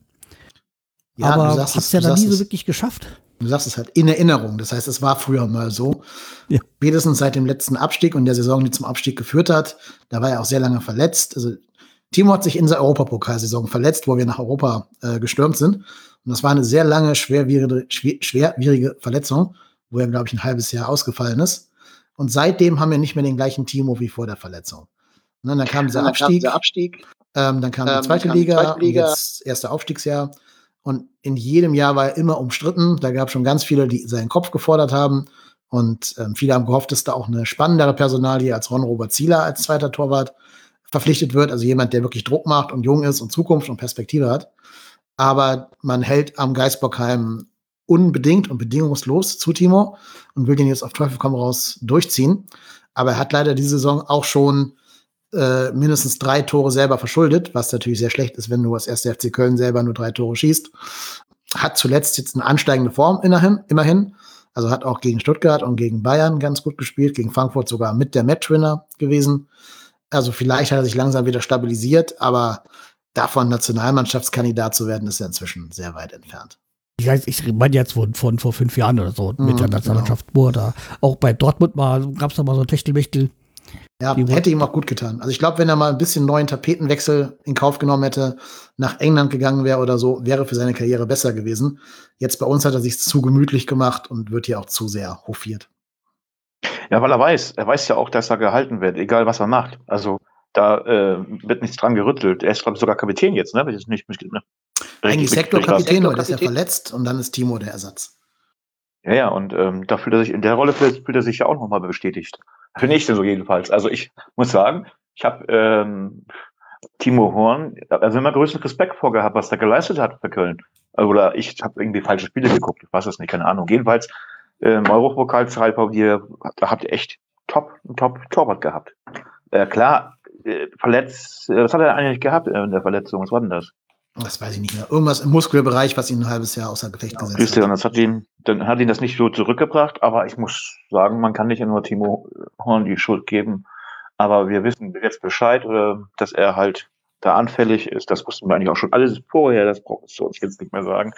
Ja, aber hat es ja dann nie so wirklich geschafft. Du sagst es halt in Erinnerung. Das heißt, es war früher mal so. Ja. Spätestens seit dem letzten Abstieg und der Saison, die zum Abstieg geführt hat, da war er auch sehr lange verletzt. Also Timo hat sich in der Europapokalsaison verletzt, wo wir nach Europa gestürmt sind. Und das war eine sehr lange, schwerwierige Verletzung, wo er, glaube ich, ein halbes Jahr ausgefallen ist. Und seitdem haben wir nicht mehr den gleichen Timo wie vor der Verletzung. Und dann kam dieser Abstieg. Dann kam die zweite Liga, und jetzt das erste Aufstiegsjahr. Und in jedem Jahr war er immer umstritten. Da gab es schon ganz viele, die seinen Kopf gefordert haben. Und viele haben gehofft, dass da auch eine spannendere Personalie als Ron-Robert Zieler als zweiter Torwart verpflichtet wird. Also jemand, der wirklich Druck macht und jung ist und Zukunft und Perspektive hat. Aber man hält am Geisbockheim unbedingt und bedingungslos zu Timo und will den jetzt auf Teufel komm raus durchziehen. Aber er hat leider diese Saison auch schon mindestens 3 Tore selber verschuldet, was natürlich sehr schlecht ist, wenn du als 1. FC Köln selber nur 3 Tore schießt. Hat zuletzt jetzt eine ansteigende Form immerhin. Also hat auch gegen Stuttgart und gegen Bayern ganz gut gespielt, gegen Frankfurt sogar mit der Matchwinner gewesen. Also vielleicht hat er sich langsam wieder stabilisiert, aber davon Nationalmannschaftskandidat zu werden, ist ja inzwischen sehr weit entfernt. Ich meine jetzt von vor 5 Jahren oder so mit der Nationalmannschaft, wo da auch bei Dortmund gab es da mal so ein Techtelmechtel. Ja, hätte ihm auch gut getan. Also ich glaube, wenn er mal ein bisschen neuen Tapetenwechsel in Kauf genommen hätte, nach England gegangen wäre oder so, wäre für seine Karriere besser gewesen. Jetzt bei uns hat er sich zu gemütlich gemacht und wird hier auch zu sehr hofiert. Ja, weil er weiß ja auch, dass er gehalten wird, egal was er macht. Also da wird nichts dran gerüttelt. Er ist, glaube ich, sogar Kapitän jetzt, ne? Eigentlich Sektorkapitän, aber der ist ja verletzt und dann ist Timo der Ersatz. Ja, und da fühlt er sich, in der Rolle fühlt er sich ja auch nochmal bestätigt. Finde ich denn so jedenfalls. Also ich muss sagen, ich habe Timo Horn, also immer größten Respekt vorgehabt, was er geleistet hat für Köln. Oder ich habe irgendwie falsche Spiele geguckt, ich weiß es nicht, keine Ahnung. Jedenfalls im Europapokal da habt ihr echt einen Top-Torwart gehabt. Klar, verletzt, was hat er eigentlich gehabt in der Verletzung? Was war denn das? Das weiß ich nicht mehr. Irgendwas im Muskelbereich, was ihn ein halbes Jahr außer Gefecht gesetzt hat. Und dann hat ihn das nicht so zurückgebracht, aber ich muss sagen, man kann nicht nur Timo Horn die Schuld geben. Aber wir wissen jetzt Bescheid, dass er halt da anfällig ist. Das wussten wir eigentlich auch schon alles vorher, das brauchst du uns jetzt nicht mehr sagen.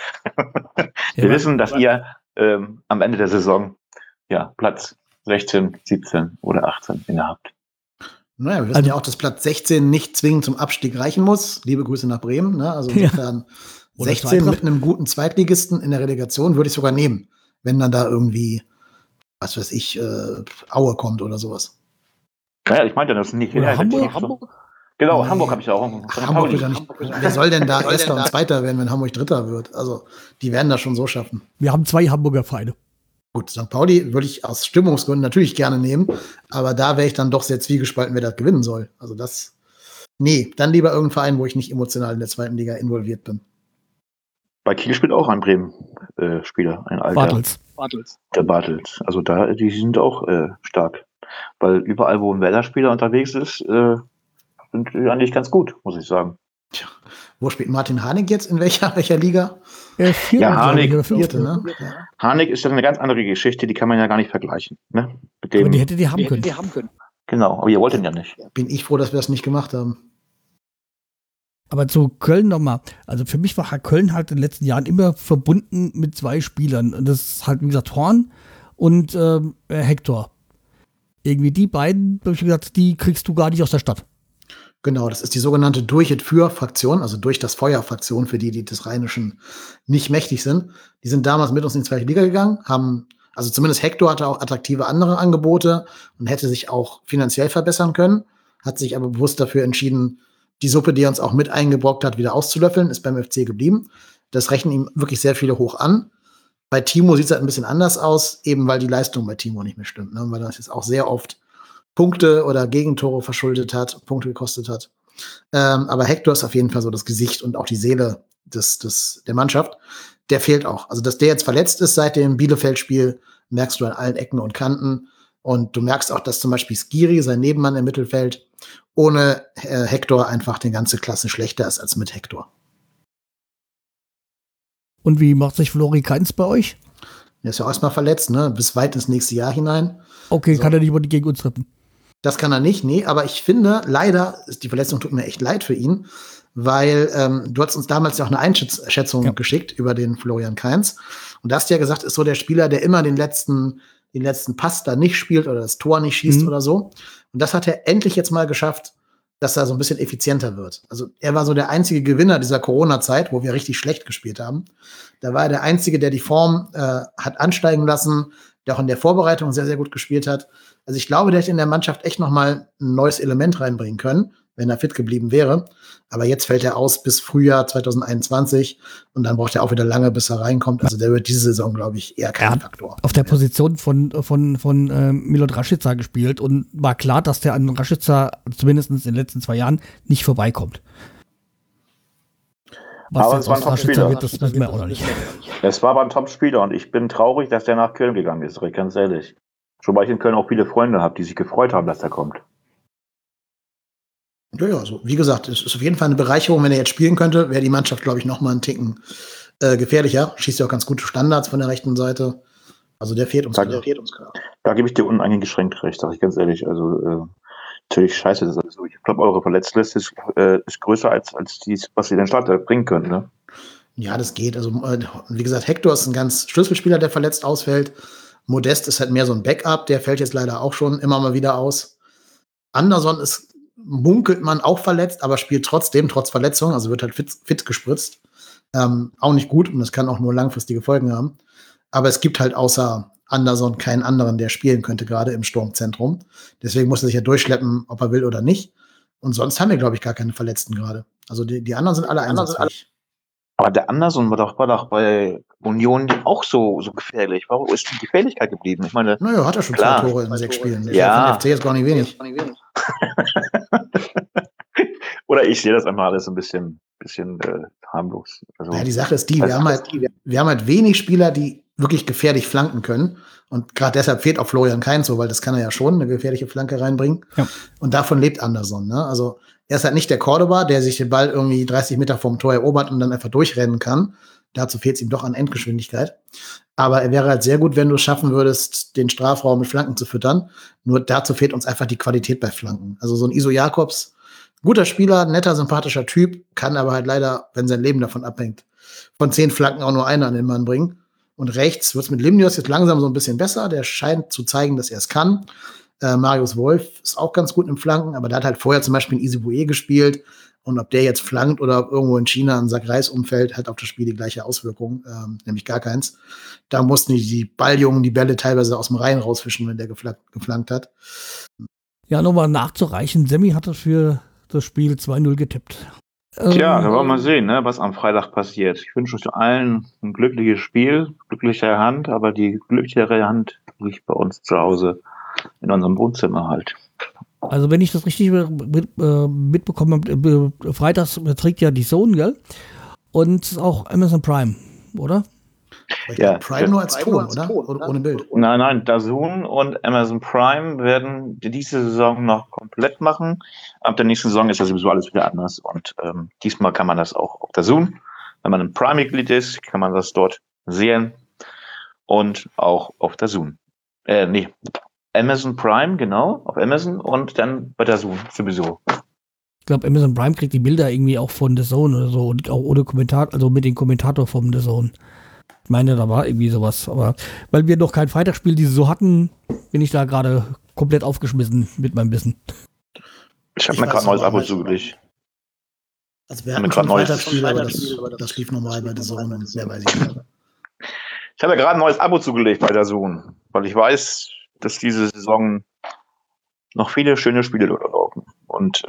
Wir wissen, dass ihr am Ende der Saison Platz 16, 17 oder 18 innehabt. Naja, wir wissen ja auch, dass Platz 16 nicht zwingend zum Abstieg reichen muss. Liebe Grüße nach Bremen. Ne? Also insofern 16 mit einem guten Zweitligisten in der Relegation würde ich sogar nehmen, wenn dann da irgendwie, was weiß ich, Aue kommt oder sowas. Ja, ich meinte das nicht. Oder Hamburg? Genau, nee. Hamburg habe ich auch. Hamburg wird ja nicht. Wer soll denn da Erster und Zweiter werden, wenn Hamburg Dritter wird? Also die werden das schon so schaffen. Wir haben 2 Hamburger Vereine. Gut, St. Pauli würde ich aus Stimmungsgründen natürlich gerne nehmen, aber da wäre ich dann doch sehr zwiegespalten, wer das gewinnen soll. Also dann lieber irgendein Verein, wo ich nicht emotional in der 2. Liga involviert bin. Bei Kiel spielt auch ein Bremen-Spieler, ein alter. Bartels. Der Bartels. Also die sind auch stark. Weil überall, wo ein Werder-Spieler unterwegs ist, sind die eigentlich ganz gut, muss ich sagen. Wo spielt Martin Harnik jetzt? In welcher Liga? Ja, Harnik, Vierte, ne? Harnik ist ja eine ganz andere Geschichte, die kann man ja gar nicht vergleichen. Ne? Mit dem, Aber die hätte die haben können. Genau, aber ihr wollt ihn ja nicht. Bin ich froh, dass wir das nicht gemacht haben. Aber zu Köln nochmal. Also für mich war Köln halt in den letzten Jahren immer verbunden mit 2 Spielern. Und das ist halt, wie gesagt, Horn und Hector. Irgendwie die beiden, habe ich gesagt, die kriegst du gar nicht aus der Stadt. Genau, das ist die sogenannte Durch-et-Für-Fraktion, also durch das Feuer-Fraktion, für die des Rheinischen nicht mächtig sind. Die sind damals mit uns in die 2. Liga gegangen, also zumindest Hector hatte auch attraktive andere Angebote und hätte sich auch finanziell verbessern können, hat sich aber bewusst dafür entschieden, die Suppe, die er uns auch mit eingebrockt hat, wieder auszulöffeln, ist beim FC geblieben. Das rechnen ihm wirklich sehr viele hoch an. Bei Timo sieht es halt ein bisschen anders aus, eben weil die Leistung bei Timo nicht mehr stimmt, ne? Weil das jetzt auch sehr oft Punkte oder Gegentore verschuldet hat, Punkte gekostet hat. Aber Hector ist auf jeden Fall so das Gesicht und auch die Seele der Mannschaft. Der fehlt auch. Also, dass der jetzt verletzt ist seit dem Bielefeld-Spiel, merkst du an allen Ecken und Kanten. Und du merkst auch, dass zum Beispiel Skiri, sein Nebenmann im Mittelfeld, ohne Hector einfach eine ganze Klasse schlechter ist als mit Hector. Und wie macht sich Flori Kainz bei euch? Der ist ja auch erstmal verletzt, ne? Bis weit ins nächste Jahr hinein. Okay, so. Kann er nicht über die gegen uns treffen? Das kann er nicht, nee, aber ich finde, leider, die Verletzung tut mir echt leid für ihn, weil du hast uns damals ja auch eine Einschätzung geschickt über den Florian Kainz. Und da hast du ja gesagt, ist so der Spieler, der immer den letzten Pass da nicht spielt oder das Tor nicht schießt oder so. Und das hat er endlich jetzt mal geschafft, dass er so ein bisschen effizienter wird. Also er war so der einzige Gewinner dieser Corona-Zeit, wo wir richtig schlecht gespielt haben. Da war er der Einzige, der die Form hat ansteigen lassen, der auch in der Vorbereitung sehr, sehr gut gespielt hat. Also ich glaube, der hätte in der Mannschaft echt noch mal ein neues Element reinbringen können, wenn er fit geblieben wäre. Aber jetzt fällt er aus bis Frühjahr 2021 und dann braucht er auch wieder lange, bis er reinkommt. Also der wird diese Saison, glaube ich, eher kein Faktor. Auf der Position von Milot Rashica gespielt und war klar, dass der an Rashica zumindest in den letzten 2 Jahren nicht vorbeikommt. Was aber es war ein Top-Spieler. Das wissen wir auch noch nicht. Es war aber ein Top-Spieler und ich bin traurig, dass der nach Köln gegangen ist, Rick, ganz ehrlich. Schon weil ich in Köln auch viele Freunde habe, die sich gefreut haben, dass der kommt. Ja, also wie gesagt, es ist auf jeden Fall eine Bereicherung, wenn er jetzt spielen könnte, wäre die Mannschaft, glaube ich, noch mal einen Ticken gefährlicher. Schießt ja auch ganz gute Standards von der rechten Seite. Also der fehlt uns klar. Da gebe ich dir uneingeschränkt recht, sage ich ganz ehrlich. Also natürlich scheiße, das ist alles so. Ich glaube, eure Verletztliste ist größer als dies, was ihr den Start bringen könnt, ne? Ja, das geht. Also wie gesagt, Hector ist ein ganz Schlüsselspieler, der verletzt ausfällt. Modest ist halt mehr so ein Backup, der fällt jetzt leider auch schon immer mal wieder aus. Anderson munkelt man auch verletzt, aber spielt trotzdem, trotz Verletzung, also wird halt fit gespritzt. Auch nicht gut und das kann auch nur langfristige Folgen haben. Aber es gibt halt außer Anderson keinen anderen, der spielen könnte, gerade im Sturmzentrum. Deswegen muss er sich ja durchschleppen, ob er will oder nicht. Und sonst haben wir, glaube ich, gar keine Verletzten gerade. Also die anderen sind alle einsatzfähig. Aber der Anderson war doch bei Union auch so gefährlich. Wo ist die Gefährlichkeit geblieben? Ich meine, naja, hat er schon 2 Tore in 6 Spielen. Der ja. FC jetzt gar nicht wenig. Oder ich sehe das einmal alles ein bisschen harmlos. Also, ja, die Sache ist wir haben halt wenig Spieler, die wirklich gefährlich flanken können. Und gerade deshalb fehlt auch Florian Kainz so, weil das kann er ja schon, eine gefährliche Flanke reinbringen. Ja. Und davon lebt Anderson, ne? Also er ist halt nicht der Cordoba, der sich den Ball irgendwie 30 Meter vom Tor erobert und dann einfach durchrennen kann. Dazu fehlt es ihm doch an Endgeschwindigkeit. Aber er wäre halt sehr gut, wenn du es schaffen würdest, den Strafraum mit Flanken zu füttern. Nur dazu fehlt uns einfach die Qualität bei Flanken. Also so ein Iso Jakobs, guter Spieler, netter, sympathischer Typ, kann aber halt leider, wenn sein Leben davon abhängt, von 10 Flanken auch nur eine an den Mann bringen. Und rechts wird es mit Limnios jetzt langsam so ein bisschen besser. Der scheint zu zeigen, dass er es kann. Marius Wolf ist auch ganz gut im Flanken, aber der hat halt vorher zum Beispiel in Isibue gespielt. Und ob der jetzt flankt oder irgendwo in China ein Sack Reis umfällt, hat auf das Spiel die gleiche Auswirkung, nämlich gar keins. Da mussten die Balljungen die Bälle teilweise aus dem Reihen rausfischen, wenn der geflankt hat. Ja, nochmal nachzureichen. Semmi hatte für das Spiel 2-0 getippt. Tja, da wollen wir mal sehen, ne, was am Freitag passiert. Ich wünsche euch allen ein glückliches Spiel, glückliche Hand, aber die glücklichere Hand liegt bei uns zu Hause in unserem Wohnzimmer halt. Also wenn ich das richtig mitbekommen habe, freitags trägt ja die Zone, gell? Und auch Amazon Prime, oder? Aber ich Ja, glaub, Prime nur als Ton, oder? Oder ohne Bild. Nein, DAZN und Amazon Prime werden diese Saison noch komplett machen. Ab der nächsten Saison ist das sowieso alles wieder anders. Und diesmal kann man das auch auf DAZN. Wenn man ein Prime-Mitglied ist, kann man das dort sehen. Und auch auf DAZN. Amazon Prime, genau, auf Amazon und dann bei DAZN sowieso. Ich glaube, Amazon Prime kriegt die Bilder irgendwie auch von The Zone oder so und auch ohne Kommentar, also mit dem Kommentator vom The Zone. Ich meine, da war irgendwie sowas. Aber weil wir noch kein Freitagsspiel diese so hatten, bin ich da gerade komplett aufgeschmissen mit meinem Wissen. Ich habe mir gerade ein neues Abo zugelegt. Also wir hatten schon Freitagsspiel, aber das lief normal bei The Zone und mehr weiß ich nicht. Ich habe ja gerade ein neues Abo zugelegt bei DAZN, weil ich weiß, dass diese Saison noch viele schöne Spiele dort laufen. Und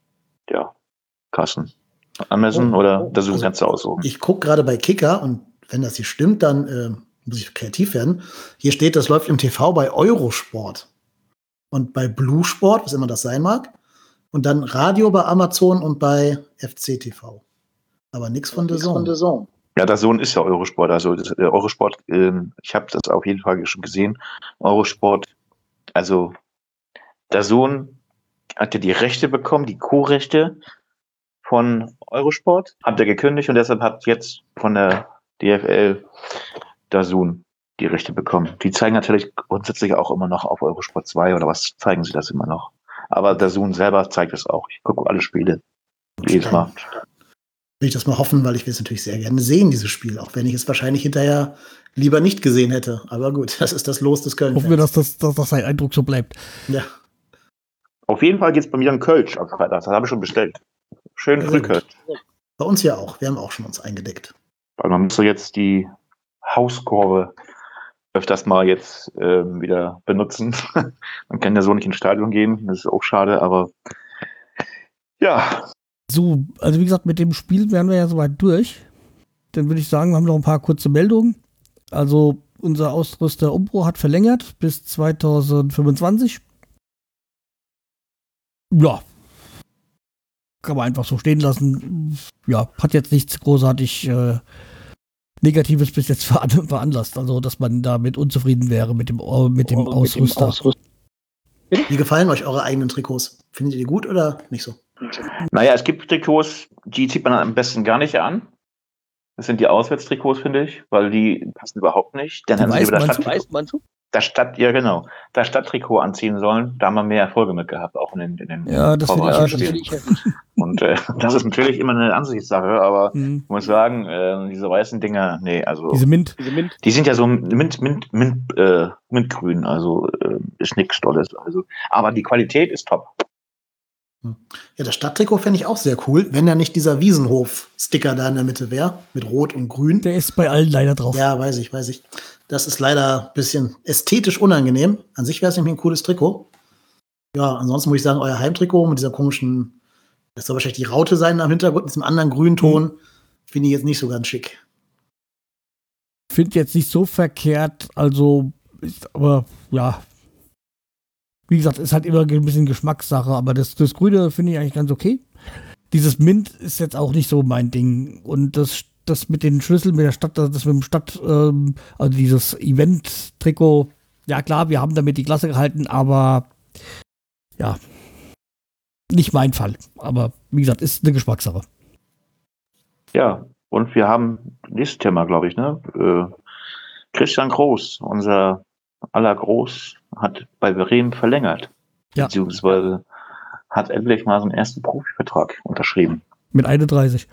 Kassen. Amazon oder DAZN kannst du aussuchen. Ich gucke gerade bei Kicker und wenn das hier stimmt, dann muss ich kreativ werden. Hier steht, das läuft im TV bei Eurosport und bei Blue Sport, was immer das sein mag. Und dann Radio bei Amazon und bei FC TV. Aber nichts von The Zone. Ja, DAZN ist ja Eurosport. Also Eurosport, ich habe das auf jeden Fall schon gesehen. Eurosport, also DAZN hat ja die Rechte bekommen, die Co-Rechte von Eurosport, hat er gekündigt und deshalb hat jetzt von der DFL DAZN die Rechte bekommen. Die zeigen natürlich grundsätzlich auch immer noch auf Eurosport 2 oder was zeigen sie das immer noch. Aber DAZN selber zeigt es auch. Ich gucke alle Spiele. Jedes Mal. Will ich das mal hoffen, weil ich will es natürlich sehr gerne sehen, dieses Spiel, auch wenn ich es wahrscheinlich hinterher lieber nicht gesehen hätte. Aber gut, das ist das Los des Köln. Hoffen wir, dass sein Eindruck so bleibt. Ja. Auf jeden Fall geht es bei mir an Kölsch am Freitag. Das habe ich schon bestellt. Schön Frühkölsch. Bei uns ja auch. Wir haben auch schon uns eingedeckt. Weil man muss so jetzt die Hauskurve öfters mal jetzt wieder benutzen. Man kann ja so nicht ins Stadion gehen. Das ist auch schade, aber ja. So, also wie gesagt, mit dem Spiel wären wir ja soweit durch. Dann würde ich sagen, wir haben noch ein paar kurze Meldungen. Also unser Ausrüster Umbro hat verlängert bis 2025. Ja. Kann man einfach so stehen lassen. Ja, hat jetzt nichts großartig Negatives bis jetzt veranlasst. Also, dass man damit unzufrieden wäre mit dem Ausrüster. Wie gefallen euch eure eigenen Trikots? Findet ihr die gut oder nicht so? Naja, es gibt Trikots, die zieht man am besten gar nicht an. Das sind die Auswärtstrikots, finde ich, weil die passen überhaupt nicht. Dann haben sie das Stadttrikot anziehen sollen. Da haben wir mehr Erfolge mit gehabt, auch in den das finde ich heftig. Und das ist natürlich immer eine Ansichtssache, aber ich muss sagen, diese weißen Dinger, nee, also diese Mint. Die sind ja so mintgrün, also ist nichts Tolles. Also, aber die Qualität ist top. Ja, das Stadttrikot fände ich auch sehr cool, wenn da nicht dieser Wiesenhof-Sticker da in der Mitte wäre, mit Rot und Grün. Der ist bei allen leider drauf. Ja, weiß ich. Das ist leider ein bisschen ästhetisch unangenehm. An sich wäre es nämlich ein cooles Trikot. Ja, ansonsten muss ich sagen, euer Heimtrikot mit dieser komischen, das soll wahrscheinlich die Raute sein am Hintergrund, mit diesem anderen grünen Ton, finde ich jetzt nicht so ganz schick. Finde jetzt nicht so verkehrt, also, aber ja. Wie gesagt, ist halt immer ein bisschen Geschmackssache, aber das Grüne finde ich eigentlich ganz okay. Dieses Mint ist jetzt auch nicht so mein Ding. Und das mit den Schlüsseln mit der Stadt, das mit dem also dieses Event-Trikot, ja klar, wir haben damit die Klasse gehalten, aber ja, nicht mein Fall. Aber wie gesagt, ist eine Geschmackssache. Ja, und wir haben nächstes Thema, glaube ich, ne? Christian Groß, unser aller Groß, hat bei Bremen verlängert. Ja. Beziehungsweise hat endlich mal seinen ersten Profivertrag unterschrieben. Mit 31.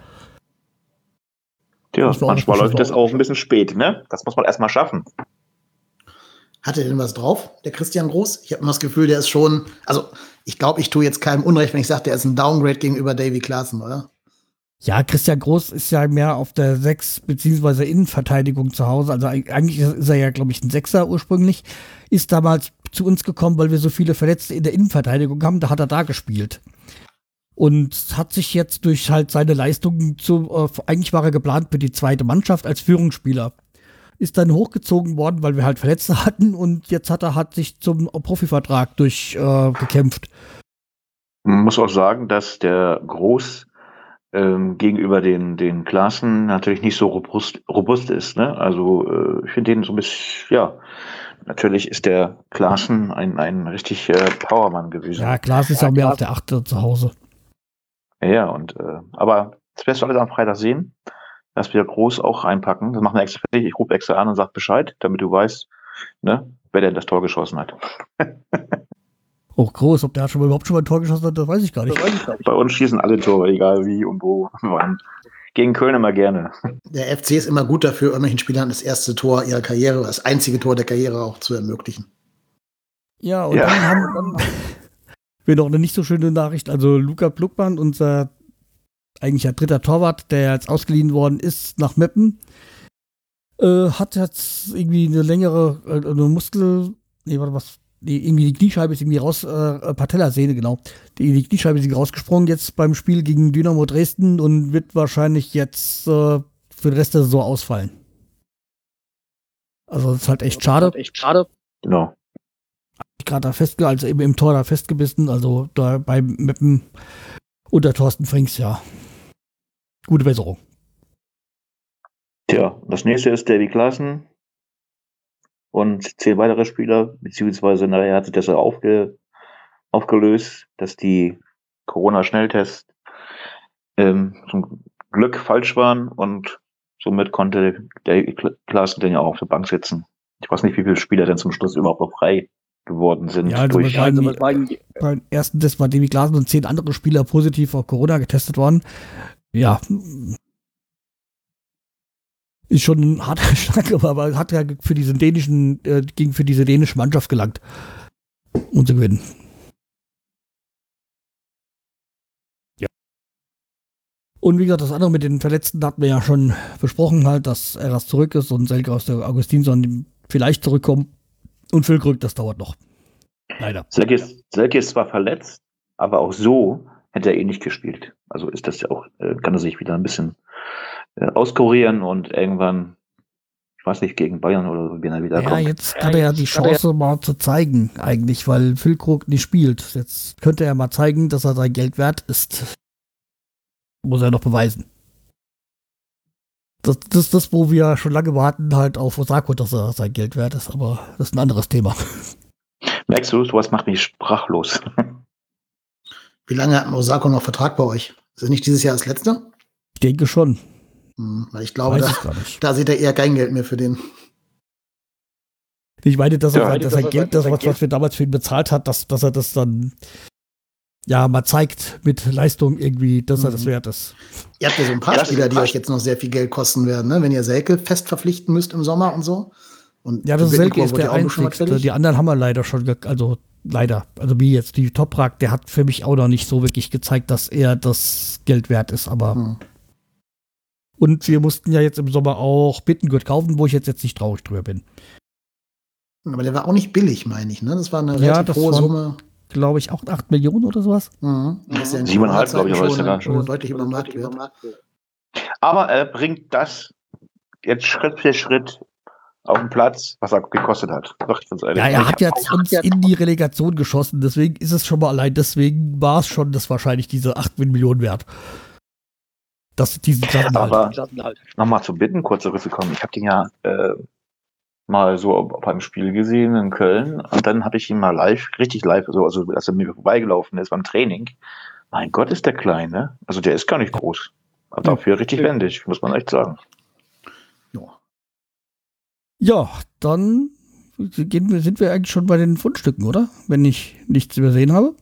Ja, manchmal läuft das auch ein bisschen spät, ne? Das muss man erstmal schaffen. Hat er denn was drauf, der Christian Groß? Ich habe immer das Gefühl, der ist schon, also ich glaube, ich tue jetzt keinem Unrecht, wenn ich sage, der ist ein Downgrade gegenüber Davy Klaassen, oder? Ja, Christian Groß ist ja mehr auf der 6 bzw. Innenverteidigung zu Hause. Also eigentlich ist er ja, glaube ich, ein Sechser ursprünglich. Ist damals zu uns gekommen, weil wir so viele Verletzte in der Innenverteidigung haben. Da hat er da gespielt. Und hat sich jetzt durch halt seine Leistungen eigentlich war er geplant für die zweite Mannschaft als Führungsspieler. Ist dann hochgezogen worden, weil wir halt Verletzte hatten. Und jetzt hat sich zum Profivertrag durchgekämpft. Man muss auch sagen, dass der Groß gegenüber den Klaassen natürlich nicht so robust ist. Ne? Also ich finde den so ein bisschen, ja, natürlich ist der Klaassen ein richtig Powermann gewesen. Ja, Klaas ist ja mehr auf der 8 zu Hause. Ja, aber das wirst du alles am Freitag sehen, dass wir groß auch reinpacken. Das machen wir extra fertig. Ich rufe extra an und sag Bescheid, damit du weißt, ne, wer denn das Tor geschossen hat. Oh, groß, ob der überhaupt schon mal ein Tor geschossen hat, das weiß ich gar nicht. Bei uns schießen alle Tore, egal wie und wo. Gegen Köln immer gerne. Der FC ist immer gut dafür, irgendwelchen Spielern das erste Tor ihrer Karriere, das einzige Tor der Karriere auch zu ermöglichen. Ja, und dann haben wir noch eine nicht so schöne Nachricht. Also Luca Pluckmann, unser eigentlich ein dritter Torwart, der jetzt ausgeliehen worden ist nach Meppen, hat jetzt irgendwie eine längere irgendwie die Kniescheibe ist irgendwie raus, Patellasehne, genau. Die Kniescheibe ist rausgesprungen jetzt beim Spiel gegen Dynamo Dresden und wird wahrscheinlich jetzt für den Rest der Saison ausfallen. Also das ist halt echt schade. Genau. Gerade da also eben im Tor da festgebissen, also da beim Meppen unter Thorsten Frings, ja. Gute Besserung. Tja, das nächste ist Davy Klaassen und 10 weitere Spieler, beziehungsweise nachher hat sich das aufgelöst, dass die Corona-Schnelltests zum Glück falsch waren und somit konnte der Klaassen dann ja auch auf der Bank sitzen. Ich weiß nicht, wie viele Spieler denn zum Schluss überhaupt noch frei geworden sind. Ja, also beim ersten Test war Davy Klaassen und 10 andere Spieler positiv auf Corona getestet worden. Ja, ist schon ein harter Schlag, aber hat ja für diese dänische Mannschaft gelangt, um zu gewinnen. Ja. Und wie gesagt, das andere mit den Verletzten hatten wir ja schon besprochen, halt, dass Eras zurück ist und Selke aus der Augustinsson vielleicht zurückkommt. Und Füllkrug, das dauert noch. Leider. Selke ist zwar verletzt, aber auch so hätte er nicht gespielt. Also ist das ja auch, kann er sich wieder ein bisschen auskurieren und irgendwann, ich weiß nicht, gegen Bayern oder so, wenn er wieder kommt. Ja, jetzt hat er ja die Chance mal zu zeigen, eigentlich, weil Füllkrug nicht spielt. Jetzt könnte er mal zeigen, dass er sein Geld wert ist. Muss er noch beweisen. Das ist das, wo wir schon lange warten, halt auf Osako, dass er sein Geld wert ist, aber das ist ein anderes Thema. Merkst du, sowas macht mich sprachlos. Wie lange hat Osako noch Vertrag bei euch? Ist das nicht dieses Jahr das letzte? Ich denke schon. Weil ich glaube, da sieht er eher kein Geld mehr für den. Ich meine, dass er Geld, was wir damals für ihn bezahlt hat, dass er das dann ja mal zeigt mit Leistung irgendwie, dass er das wert ist. Ihr habt ja so ein paar Spieler, die euch jetzt noch sehr viel Geld kosten werden, ne? Wenn ihr Selke fest verpflichten müsst im Sommer und so. Und ja, das Selke ist der einzigste. Die anderen haben wir leider schon, also wie jetzt die Toprak, der hat für mich auch noch nicht so wirklich gezeigt, dass er das Geld wert ist, aber und wir mussten ja jetzt im Sommer auch Bittengurt kaufen, wo ich jetzt nicht traurig drüber bin. Aber der war auch nicht billig, meine ich, ne? Das war eine relativ hohe Summe. Glaube ich, auch 8 Millionen oder sowas. 7,5, glaube ich, aber schon deutlich über dem Marktwert. Aber er bringt das jetzt Schritt für Schritt auf den Platz, was er gekostet hat. Doch, ich ehrlich. Ja, er hat jetzt uns in die Relegation geschossen, deswegen ist es schon mal allein, deswegen war es schon das wahrscheinlich diese 8 Millionen wert. Das diesen Klassenhalt. Aber nochmal zu Bitten kurz zurückzukommen. Ich habe den ja mal so beim Spiel gesehen in Köln und dann habe ich ihn mal richtig live, also als er mir vorbeigelaufen ist beim Training. Mein Gott, ist der klein, ne? Also der ist gar nicht groß. Aber dafür richtig wendig, muss man echt sagen. Ja, dann sind wir eigentlich schon bei den Fundstücken, oder? Wenn ich nichts übersehen habe.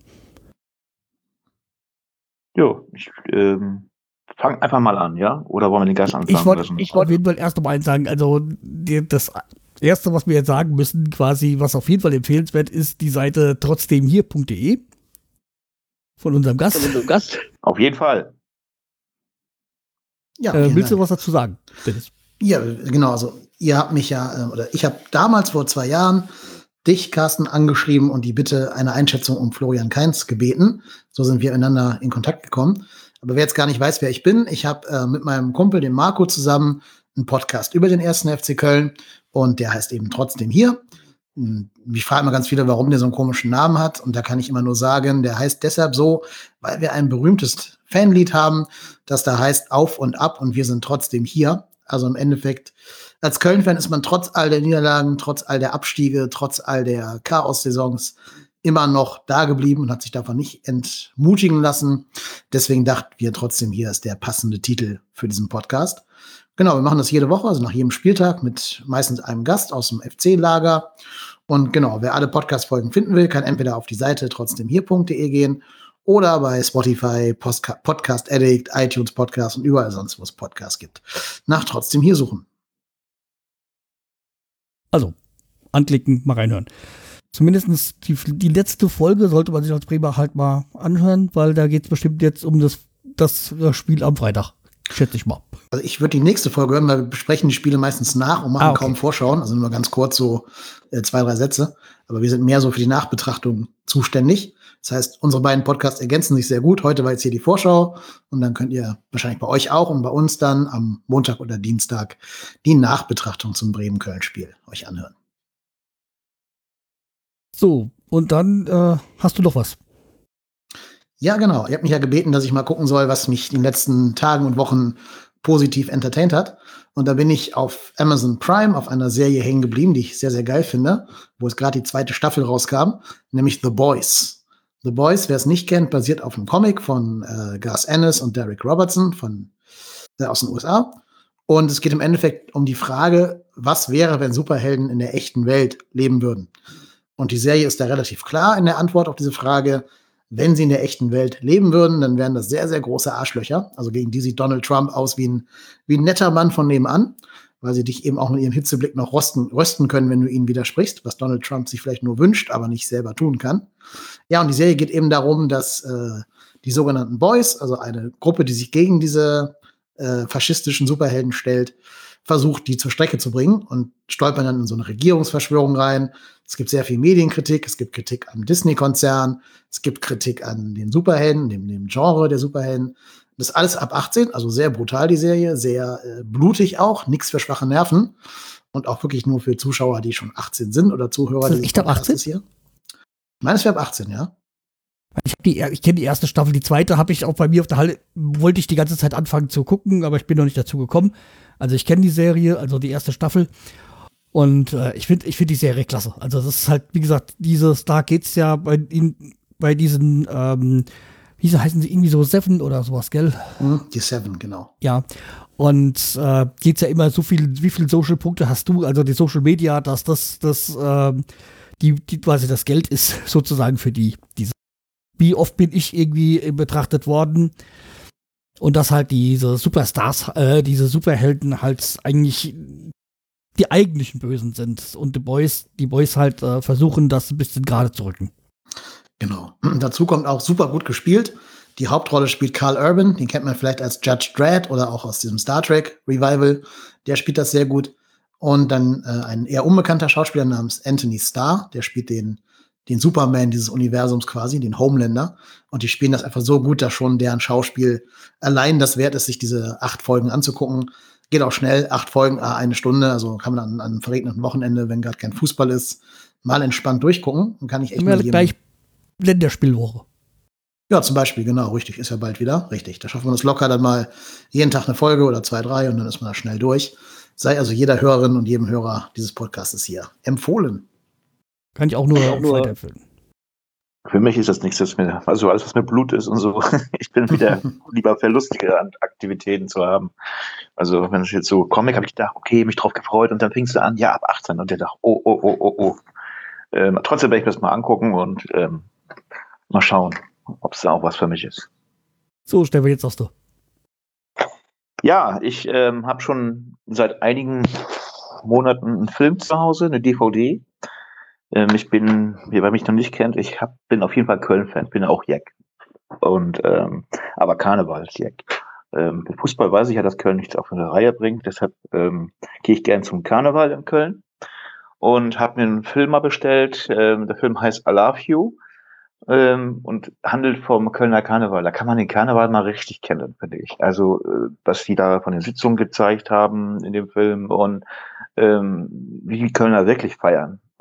Jo, ich fang einfach mal an, ja? Oder wollen wir den Gast anfangen? Ich wollte auf jeden Fall erst noch mal eins sagen. Also das Erste, was wir jetzt sagen müssen, quasi, was auf jeden Fall empfehlenswert ist, die Seite trotzdemhier.de von unserem Gast. Auf jeden Fall. Ja, willst du was dazu sagen, Dennis? Ja, genau. Also ihr habt mich ja, oder ich habe damals vor 2 Jahren dich, Carsten, angeschrieben und die Bitte eine Einschätzung um Florian Kainz gebeten. So sind wir einander in Kontakt gekommen. Aber wer jetzt gar nicht weiß, wer ich bin, ich habe mit meinem Kumpel, dem Marco, zusammen einen Podcast über den 1. FC Köln und der heißt eben Trotzdem hier. mich fragen immer ganz viele, warum der so einen komischen Namen hat. Und da kann ich immer nur sagen, der heißt deshalb so, weil wir ein berühmtes Fanlied haben, das da heißt Auf und Ab und wir sind trotzdem hier. Also im Endeffekt, als Köln-Fan ist man trotz all der Niederlagen, trotz all der Abstiege, trotz all der Chaos-Saisons immer noch da geblieben und hat sich davon nicht entmutigen lassen. Deswegen dachten wir trotzdem, hier ist der passende Titel für diesen Podcast. Genau, wir machen das jede Woche, also nach jedem Spieltag mit meistens einem Gast aus dem FC-Lager. Und genau, wer alle Podcast-Folgen finden will, kann entweder auf die Seite trotzdemhier.de gehen oder bei Spotify, Podcast Addict, iTunes Podcast und überall sonst, wo es Podcasts gibt, nach trotzdem hier suchen. Also, anklicken, mal reinhören. Zumindest die letzte Folge sollte man sich als Bremer halt mal anhören, weil da geht es bestimmt jetzt um das Spiel am Freitag. Schätze ich mal. Also ich würde die nächste Folge hören, weil wir besprechen die Spiele meistens nach und machen kaum Vorschauen. Also nur ganz kurz so 2, 3 Sätze. Aber wir sind mehr so für die Nachbetrachtung zuständig. Das heißt, unsere beiden Podcasts ergänzen sich sehr gut. Heute war jetzt hier die Vorschau und dann könnt ihr wahrscheinlich bei euch auch und bei uns dann am Montag oder Dienstag die Nachbetrachtung zum Bremen-Köln-Spiel euch anhören. So, und dann hast du noch was. Ja, genau. Ihr habt mich ja gebeten, dass ich mal gucken soll, was mich in den letzten Tagen und Wochen positiv entertaint hat. Und da bin ich auf Amazon Prime auf einer Serie hängen geblieben, die ich sehr, sehr geil finde, wo es gerade die 2. Staffel rauskam, nämlich The Boys. The Boys, wer es nicht kennt, basiert auf einem Comic von Garth Ennis und Derek Robertson aus den USA. Und es geht im Endeffekt um die Frage, was wäre, wenn Superhelden in der echten Welt leben würden. Und die Serie ist da relativ klar in der Antwort auf diese Frage. Wenn sie in der echten Welt leben würden, dann wären das sehr, sehr große Arschlöcher. Also gegen die sieht Donald Trump aus wie ein netter Mann von nebenan, weil sie dich eben auch mit ihrem Hitzeblick noch rösten können, wenn du ihnen widersprichst, was Donald Trump sich vielleicht nur wünscht, aber nicht selber tun kann. Ja, und die Serie geht eben darum, dass die sogenannten Boys, also eine Gruppe, die sich gegen diese faschistischen Superhelden stellt, versucht, die zur Strecke zu bringen und stolpern dann in so eine Regierungsverschwörung rein. Es gibt sehr viel Medienkritik, es gibt Kritik am Disney-Konzern, es gibt Kritik an den Superhelden, dem Genre der Superhelden. Das ist alles ab 18, also sehr brutal die Serie, sehr blutig auch, nichts für schwache Nerven und auch wirklich nur für Zuschauer, die schon 18 sind oder Zuhörer. Ist das echt ab 18? Hier. Ich meine, es wäre ab 18, ja. Ich kenne die erste Staffel, die zweite habe ich auch bei mir auf der Halle, wollte ich die ganze Zeit anfangen zu gucken, aber ich bin noch nicht dazu gekommen. Also ich kenne die Serie, also die erste Staffel. Und ich find die Serie klasse. Also das ist halt, wie gesagt, da geht's ja bei diesen, wie heißen sie, irgendwie so Seven oder sowas, gell? Die Seven, genau. Ja. Und geht's ja immer so viel, wie viele Social-Punkte hast du, also die Social Media, dass die quasi das Geld ist sozusagen für diese. Wie oft bin ich irgendwie betrachtet worden? Und dass halt diese Superstars, diese Superhelden halt eigentlich die eigentlichen Bösen sind. Und die Boys halt versuchen, das ein bisschen gerade zu rücken. Genau. Dazu kommt auch super gut gespielt. Die Hauptrolle spielt Karl Urban. Den kennt man vielleicht als Judge Dredd oder auch aus diesem Star Trek Revival. Der spielt das sehr gut. Und dann ein eher unbekannter Schauspieler namens Anthony Starr. Der spielt den Superman dieses Universums quasi, den Homelander. Und die spielen das einfach so gut, dass schon deren Schauspiel allein das wert ist, sich diese 8 Folgen anzugucken. Geht auch schnell, 8 Folgen, 1 Stunde. Also kann man an einem verregneten Wochenende, wenn gerade kein Fußball ist, mal entspannt durchgucken. Dann kann ich echt gleich Länderspielwoche. Ja, zum Beispiel, genau, richtig. Ist ja bald wieder. Richtig. Da schafft man das locker dann mal jeden Tag eine Folge oder 2, 3 und dann ist man da schnell durch. Sei also jeder Hörerin und jedem Hörer dieses Podcasts hier empfohlen. Kann ich auch nur weiterempfehlen. Für mich ist das nichts, also alles, was mit Blut ist und so. Ich bin wieder lieber für lustige Aktivitäten zu haben. Also, wenn es jetzt so Comic, habe ich gedacht, okay, mich drauf gefreut und dann fingst du an, ja, ab 18 und der dachte, oh. Trotzdem werde ich das mal angucken und mal schauen, ob es da auch was für mich ist. So, Stefan, jetzt sagst du. Ja, ich habe schon seit einigen Monaten einen Film zu Hause, eine DVD. Ich bin, wer mich noch nicht kennt, bin auf jeden Fall Köln-Fan, bin auch Jack. Aber Karnevals-Jack. Mit Fußball weiß ich ja, dass Köln nichts auf eine Reihe bringt, deshalb gehe ich gern zum Karneval in Köln und habe mir einen Film mal bestellt. Der Film heißt I Love You und handelt vom Kölner Karneval. Da kann man den Karneval mal richtig kennen, finde ich. Also was die da von den Sitzungen gezeigt haben in dem Film und wie die Kölner wirklich feiern.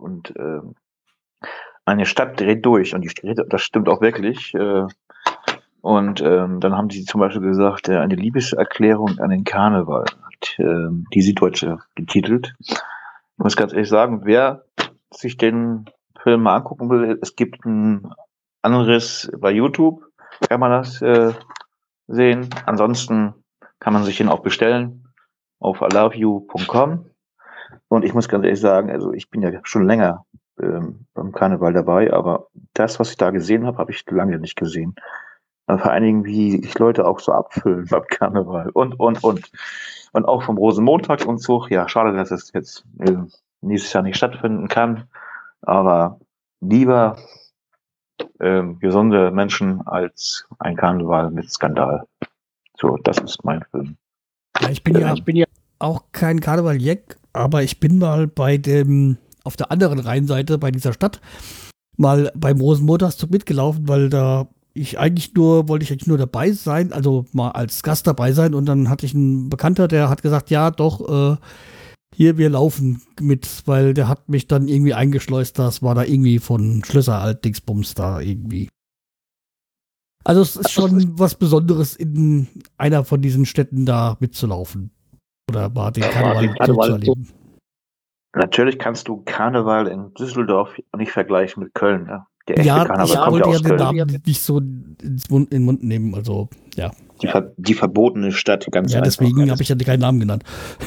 Und eine Stadt dreht durch und das stimmt auch wirklich. Und dann haben sie zum Beispiel gesagt, eine Liebeserklärung an den Karneval, hat die Süddeutsche getitelt. Ich muss ganz ehrlich sagen, wer sich den Film mal angucken will, es gibt ein anderes bei YouTube, kann man das sehen. Ansonsten kann man sich den auch bestellen auf iloveyou.com. Und ich muss ganz ehrlich sagen, also ich bin ja schon länger beim Karneval dabei, aber das, was ich da gesehen habe, habe ich lange nicht gesehen. Vor allen Dingen, wie sich Leute auch so abfüllen beim Karneval und. Und auch vom Rosenmontagumzug. Ja, schade, dass es jetzt nächstes Jahr nicht stattfinden kann. Aber lieber gesunde Menschen als ein Karneval mit Skandal. So, das ist mein Film. Ja, ich bin ja auch kein Karneval-Jack, aber ich bin mal auf der anderen Rheinseite bei dieser Stadt mal beim Rosenmontagszug mitgelaufen, weil wollte ich eigentlich nur dabei sein, also mal als Gast dabei sein, und dann hatte ich einen Bekannter, der hat gesagt, ja doch, hier, wir laufen mit, weil der hat mich dann irgendwie eingeschleust, das war da irgendwie von Schlösser Dingsbums da irgendwie. Also es ist schon was Besonderes, in einer von diesen Städten da mitzulaufen. Oder mal den Karneval so zu erleben. Natürlich kannst du Karneval in Düsseldorf nicht vergleichen mit Köln. Ne? Der echte Karneval ich kommt wollte ja ja aus den Köln. Namen nicht so in den Mund nehmen, also ja. Die verbotene Stadt, ganz Ja, einfach. deswegen habe ich ja keinen Namen genannt.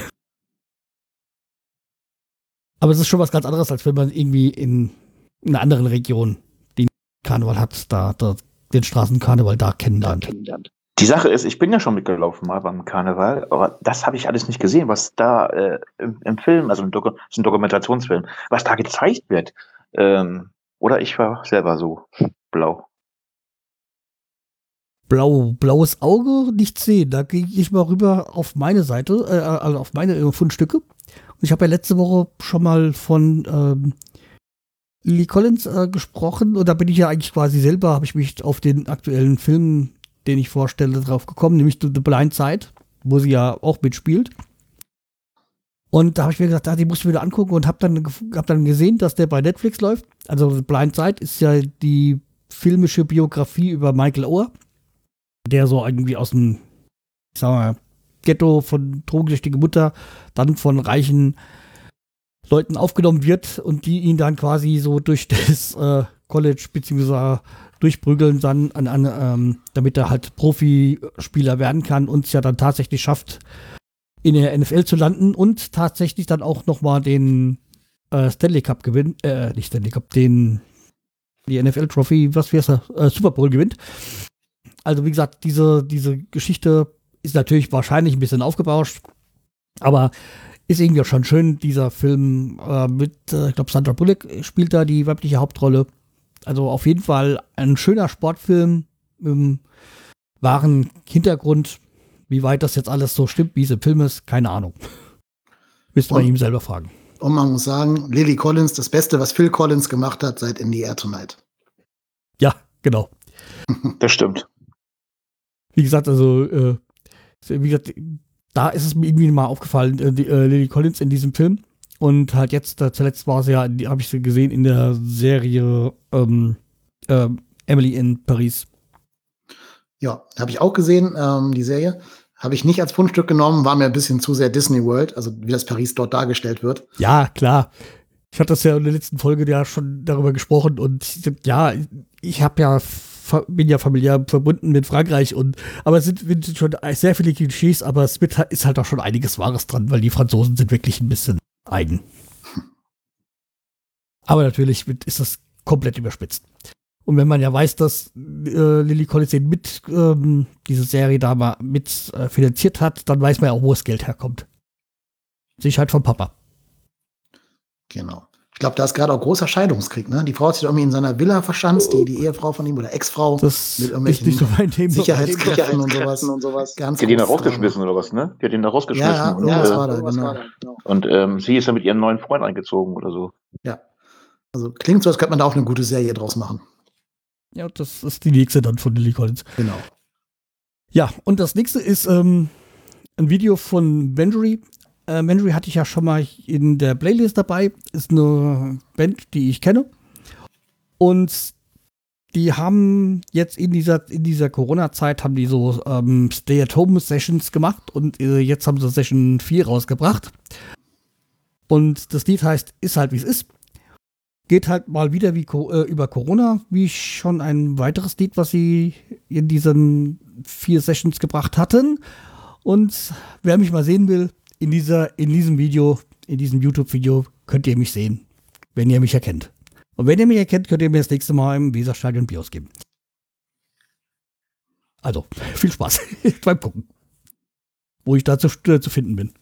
Aber es ist schon was ganz anderes, als wenn man irgendwie in einer anderen Region den Karneval hat, da den Straßenkarneval da kennenlernt. Die Sache ist, ich bin ja schon mitgelaufen mal beim Karneval, aber das habe ich alles nicht gesehen, was da im Film, also ist ein Dokumentationsfilm, was da gezeigt wird. Oder ich war selber so blau. Blaues Auge, nicht sehen. Da gehe ich mal rüber auf meine Seite, also auf meine Fundstücke. Und ich habe ja letzte Woche schon mal von Lily Collins gesprochen, und da bin ich ja eigentlich quasi selber, habe ich mich auf den aktuellen Film, den ich vorstelle, drauf gekommen, nämlich The Blind Side, wo sie ja auch mitspielt. Und da habe ich mir gesagt, die muss ich mir wieder angucken, und habe dann gesehen, dass der bei Netflix läuft. Also The Blind Side ist ja die filmische Biografie über Michael Oher, der so irgendwie aus dem, ich sag mal, Ghetto von drogensüchtiger Mutter dann von reichen Leuten aufgenommen wird und die ihn dann quasi so durch das College beziehungsweise durchprügeln dann damit er halt Profispieler werden kann und es ja dann tatsächlich schafft, in der NFL zu landen und tatsächlich dann auch nochmal den Stanley Cup gewinnt, nicht Stanley Cup, die NFL Trophy, Super Bowl gewinnt. Also wie gesagt, diese Geschichte ist natürlich wahrscheinlich ein bisschen aufgebauscht, aber ist irgendwie auch schon schön, dieser Film mit, ich glaube, Sandra Bullock spielt da die weibliche Hauptrolle. Also auf jeden Fall ein schöner Sportfilm mit einem wahren Hintergrund. Wie weit das jetzt alles so stimmt, wie es im Film ist, keine Ahnung. Müsst ihr ihm selber fragen. Und man muss sagen, Lily Collins, das Beste, was Phil Collins gemacht hat seit In the Air Tonight. Ja, genau. Das stimmt. Wie gesagt, da ist es mir irgendwie mal aufgefallen, Lily Collins in diesem Film. Und halt jetzt, zuletzt war sie ja, habe ich sie gesehen in der Serie Emily in Paris. Ja, habe ich auch gesehen, die Serie. Habe ich nicht als Fundstück genommen, war mir ein bisschen zu sehr Disney World, also wie das Paris dort dargestellt wird. Ja, klar. Ich hatte das ja in der letzten Folge ja schon darüber gesprochen, und ja, ich bin ja familiär verbunden mit Frankreich, aber es sind schon sehr viele Klischees, aber es ist halt auch schon einiges Wahres dran, weil die Franzosen sind wirklich ein bisschen eigen. Aber natürlich ist das komplett überspitzt. Und wenn man ja weiß, dass Lily Collins diese Serie da mal mit finanziert hat, dann weiß man ja auch, wo das Geld herkommt. Sicherheit vom Papa. Genau. Ich glaube, da ist gerade auch großer Scheidungskrieg, ne? Die Frau hat sich irgendwie in seiner Villa verschanzt, die Ehefrau von ihm oder Ex-Frau. Das mit irgendwelchen ist nicht so mein Thema. Sicherheitskräften und sowas. Ganz die hat ihn da rausgeschmissen oder was, ne? Die hat ihn da rausgeschmissen. Ja, irgendwas war da, genau. Und sie ist ja mit ihrem neuen Freund eingezogen oder so. Ja. Also klingt so, als könnte man da auch eine gute Serie draus machen. Ja, das ist die nächste dann von Lily Collins. Genau. Ja, und das nächste ist ein Video von Vengery, Memory hatte ich ja schon mal in der Playlist dabei. Ist eine Band, die ich kenne. Und die haben jetzt in dieser Corona-Zeit haben die so Stay-at-Home-Sessions gemacht und jetzt haben sie Session 4 rausgebracht. Und das Lied heißt Ist halt wie es ist. Geht halt mal wieder über Corona, wie schon ein weiteres Lied, was sie in diesen 4 Sessions gebracht hatten. Und wer mich mal sehen will, in diesem YouTube-Video könnt ihr mich sehen, wenn ihr mich erkennt. Und wenn ihr mich erkennt, könnt ihr mir das nächste Mal im Weserstadion Bier ausgeben. Also, viel Spaß beim Gucken. Wo ich da zu finden bin.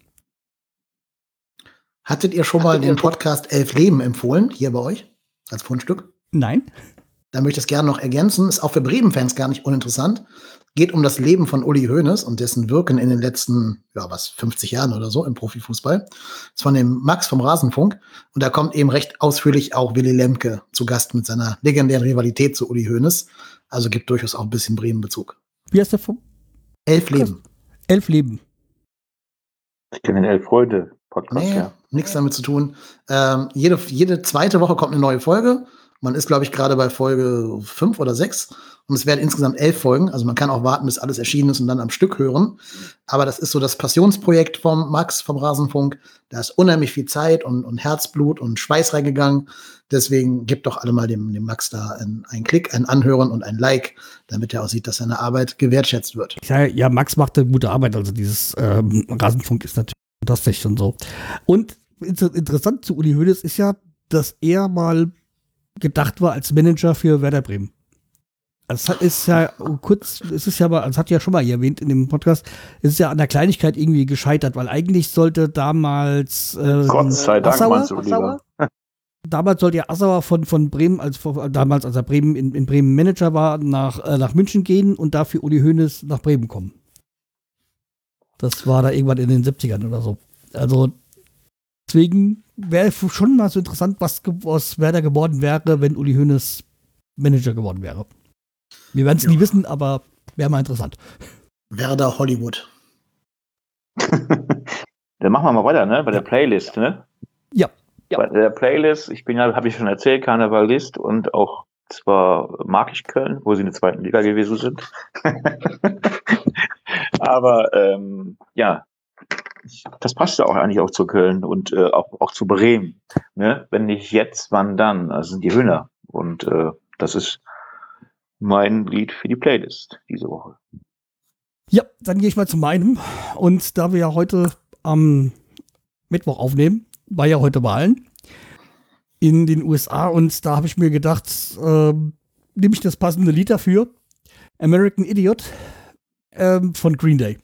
Hattet ihr schon mal den Podcast 11 Leben empfohlen, hier bei euch, als Fundstück? Nein. Da möchte ich es gerne noch ergänzen. Ist auch für Bremen-Fans gar nicht uninteressant. Geht um das Leben von Uli Hoeneß und dessen Wirken in den letzten, 50 Jahren oder so im Profifußball. Das ist von dem Max vom Rasenfunk. Und da kommt eben recht ausführlich auch Willy Lemke zu Gast mit seiner legendären Rivalität zu Uli Hoeneß. Also gibt durchaus auch ein bisschen Bremen-Bezug. Wie heißt der vom? 11 Leben. 11 Leben. Ich kenne den 11 Freunde Podcast, Nee, ja. nichts damit zu tun. Jede zweite Woche kommt eine neue Folge. Man ist, glaube ich, gerade bei Folge 5 oder 6. Und es werden insgesamt 11 Folgen. Also man kann auch warten, bis alles erschienen ist und dann am Stück hören. Aber das ist so das Passionsprojekt vom Max vom Rasenfunk. Da ist unheimlich viel Zeit und Herzblut und Schweiß reingegangen. Deswegen gibt doch alle mal dem Max da einen Klick, ein Anhören und ein Like, damit er auch sieht, dass seine Arbeit gewertschätzt wird. Ja, Max macht eine gute Arbeit. Also dieses Rasenfunk ist natürlich fantastisch und so. Und interessant zu Uli Hoeneß ist ja, dass er mal gedacht war als Manager für Werder Bremen. Das ist ja das hat ja schon mal erwähnt in dem Podcast, es ist ja an der Kleinigkeit irgendwie gescheitert, weil eigentlich sollte damals Gott sei Dank, meinst du lieber. Damals sollte ja Assauer von Bremen, damals als er in Bremen Manager war, nach München gehen und dafür Uli Hoeneß nach Bremen kommen. Das war da irgendwann in den 70ern oder so. Also deswegen wäre schon mal so interessant, was aus Werder geworden wäre, wenn Uli Hoeneß Manager geworden wäre. Wir werden es nie wissen, aber wäre mal interessant. Werder Hollywood. Dann machen wir mal weiter, ne? Bei der Playlist, ne? Ja. Bei der Playlist, habe ich schon erzählt, Karnevalist und auch zwar mag ich Köln, wo sie in der 2. Liga gewesen sind. Aber das passt ja auch eigentlich auch zu Köln und auch zu Bremen. Ne? Wenn nicht jetzt, wann dann? Das sind die Hühner. Und das ist mein Lied für die Playlist diese Woche. Ja, dann gehe ich mal zu meinem. Und da wir ja heute am Mittwoch aufnehmen, war ja heute Wahlen in den USA. Und da habe ich mir gedacht, nehme ich das passende Lied dafür. American Idiot von Green Day.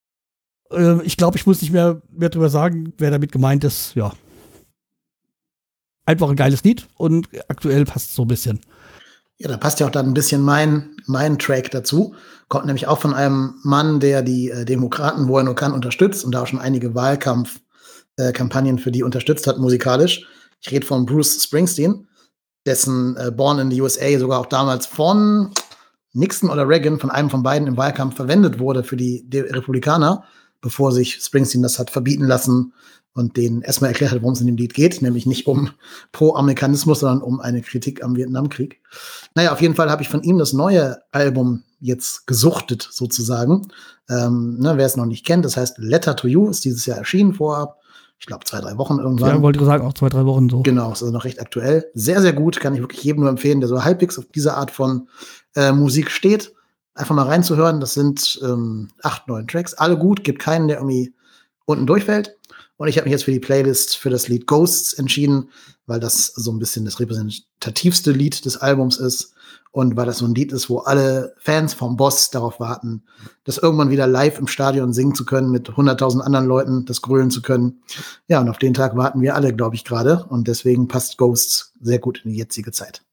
Ich glaube, ich muss nicht mehr drüber sagen, wer damit gemeint ist. Ja. Einfach ein geiles Lied und aktuell passt es so ein bisschen. Ja, da passt ja auch dann ein bisschen mein Track dazu. Kommt nämlich auch von einem Mann, der die Demokraten, wo er nur kann, unterstützt und da auch schon einige Wahlkampfkampagnen für die unterstützt hat, musikalisch. Ich rede von Bruce Springsteen, dessen Born in the USA sogar auch damals von Nixon oder Reagan, von einem von beiden im Wahlkampf verwendet wurde für die Republikaner, bevor sich Springsteen das hat verbieten lassen und denen erstmal erklärt hat, worum es in dem Lied geht, nämlich nicht um Pro-Amerikanismus, sondern um eine Kritik am Vietnamkrieg. Naja, auf jeden Fall habe ich von ihm das neue Album jetzt gesuchtet, sozusagen. Wer es noch nicht kennt, das heißt Letter to You, ist dieses Jahr erschienen vor, ich glaube, 2-3 Wochen irgendwann. Ja, wollte ich sagen, auch 2-3 Wochen so. Genau, ist also noch recht aktuell. Sehr, sehr gut, kann ich wirklich jedem nur empfehlen, der so halbwegs auf diese Art von Musik steht. Einfach mal reinzuhören, das sind 8, 9 Tracks, alle gut, gibt keinen, der irgendwie unten durchfällt. Und ich habe mich jetzt für die Playlist für das Lied Ghosts entschieden, weil das so ein bisschen das repräsentativste Lied des Albums ist und weil das so ein Lied ist, wo alle Fans vom Boss darauf warten, das irgendwann wieder live im Stadion singen zu können, mit 100.000 anderen Leuten das grölen zu können. Ja, und auf den Tag warten wir alle, glaube ich, gerade. Und deswegen passt Ghosts sehr gut in die jetzige Zeit.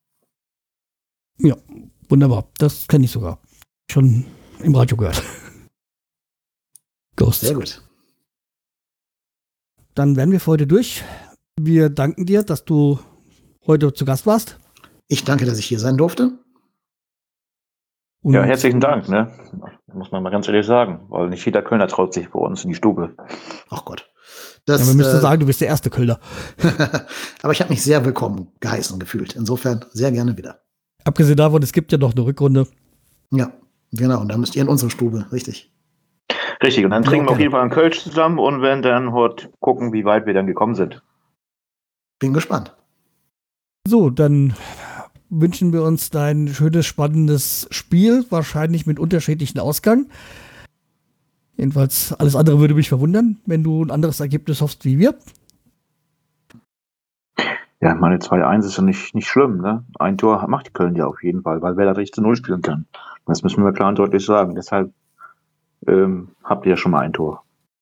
Ja, wunderbar. Das kenne ich sogar. Schon im Radio gehört. Ghosts. Sehr gut. Dann wären wir für heute durch. Wir danken dir, dass du heute zu Gast warst. Ich danke, dass ich hier sein durfte. Und ja, herzlichen Dank, ne? Muss man mal ganz ehrlich sagen, weil nicht jeder Kölner traut sich bei uns in die Stube. Ach Gott. Das, wir müssen sagen, du bist der erste Kölner. Aber ich habe mich sehr willkommen geheißen gefühlt. Insofern sehr gerne wieder. Abgesehen davon, es gibt ja noch eine Rückrunde. Ja, genau. Und da müsst ihr in unsere Stube, richtig. Richtig, und dann Ja, trinken wir auf gerne. jeden Fall einen Kölsch zusammen und werden dann heute gucken, wie weit wir dann gekommen sind. Bin gespannt. So, dann wünschen wir uns ein schönes, spannendes Spiel, wahrscheinlich mit unterschiedlichen Ausgang. Jedenfalls, alles andere würde mich verwundern, wenn du ein anderes Ergebnis hoffst wie wir. Ja, meine 2-1 ist ja nicht schlimm, ne? Ein Tor macht die Köln ja auf jeden Fall, weil wer da 3-0 spielen kann. Das müssen wir klar und deutlich sagen. Deshalb habt ihr ja schon mal ein Tor.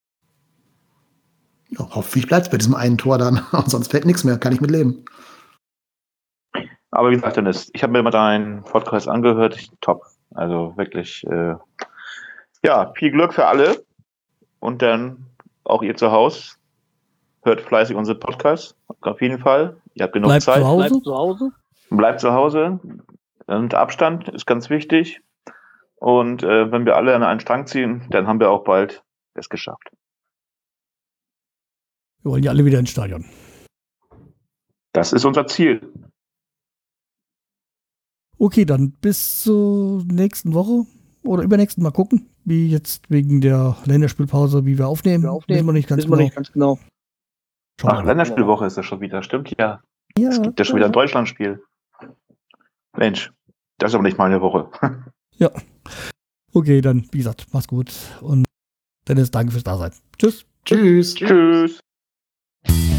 Ja, hoffentlich bleibt es bei diesem einen Tor dann. Und sonst fällt nichts mehr. Kann ich mit leben. Aber wie gesagt, Dennis, ich habe mir mal deinen Podcast angehört. Top. Also wirklich, ja, viel Glück für alle. Und dann auch ihr zu Hause. Hört fleißig unsere Podcasts. Auf jeden Fall. Ihr habt genug Bleibt Zeit. zu Hause. Bleibt zu Hause. Bleibt zu Hause. Und Abstand ist ganz wichtig. Und wenn wir alle an einen Strang ziehen, dann haben wir auch bald es geschafft. Wir wollen ja alle wieder ins Stadion. Das ist unser Ziel. Okay, dann bis zur nächsten Woche oder übernächsten Mal gucken, wie jetzt wegen der Länderspielpause, wie wir aufnehmen. Wissen wir nicht ganz genau. Schauen wir Ach, mal. Länderspielwoche ist das schon wieder. Stimmt, ja. Es Ja, gibt ja schon wieder ein Deutschlandspiel. Mensch, das ist aber nicht meine Woche. ja. Okay, dann, wie gesagt, mach's gut. Und Dennis, danke fürs Dasein. Tschüss. Tschüss. Tschüss.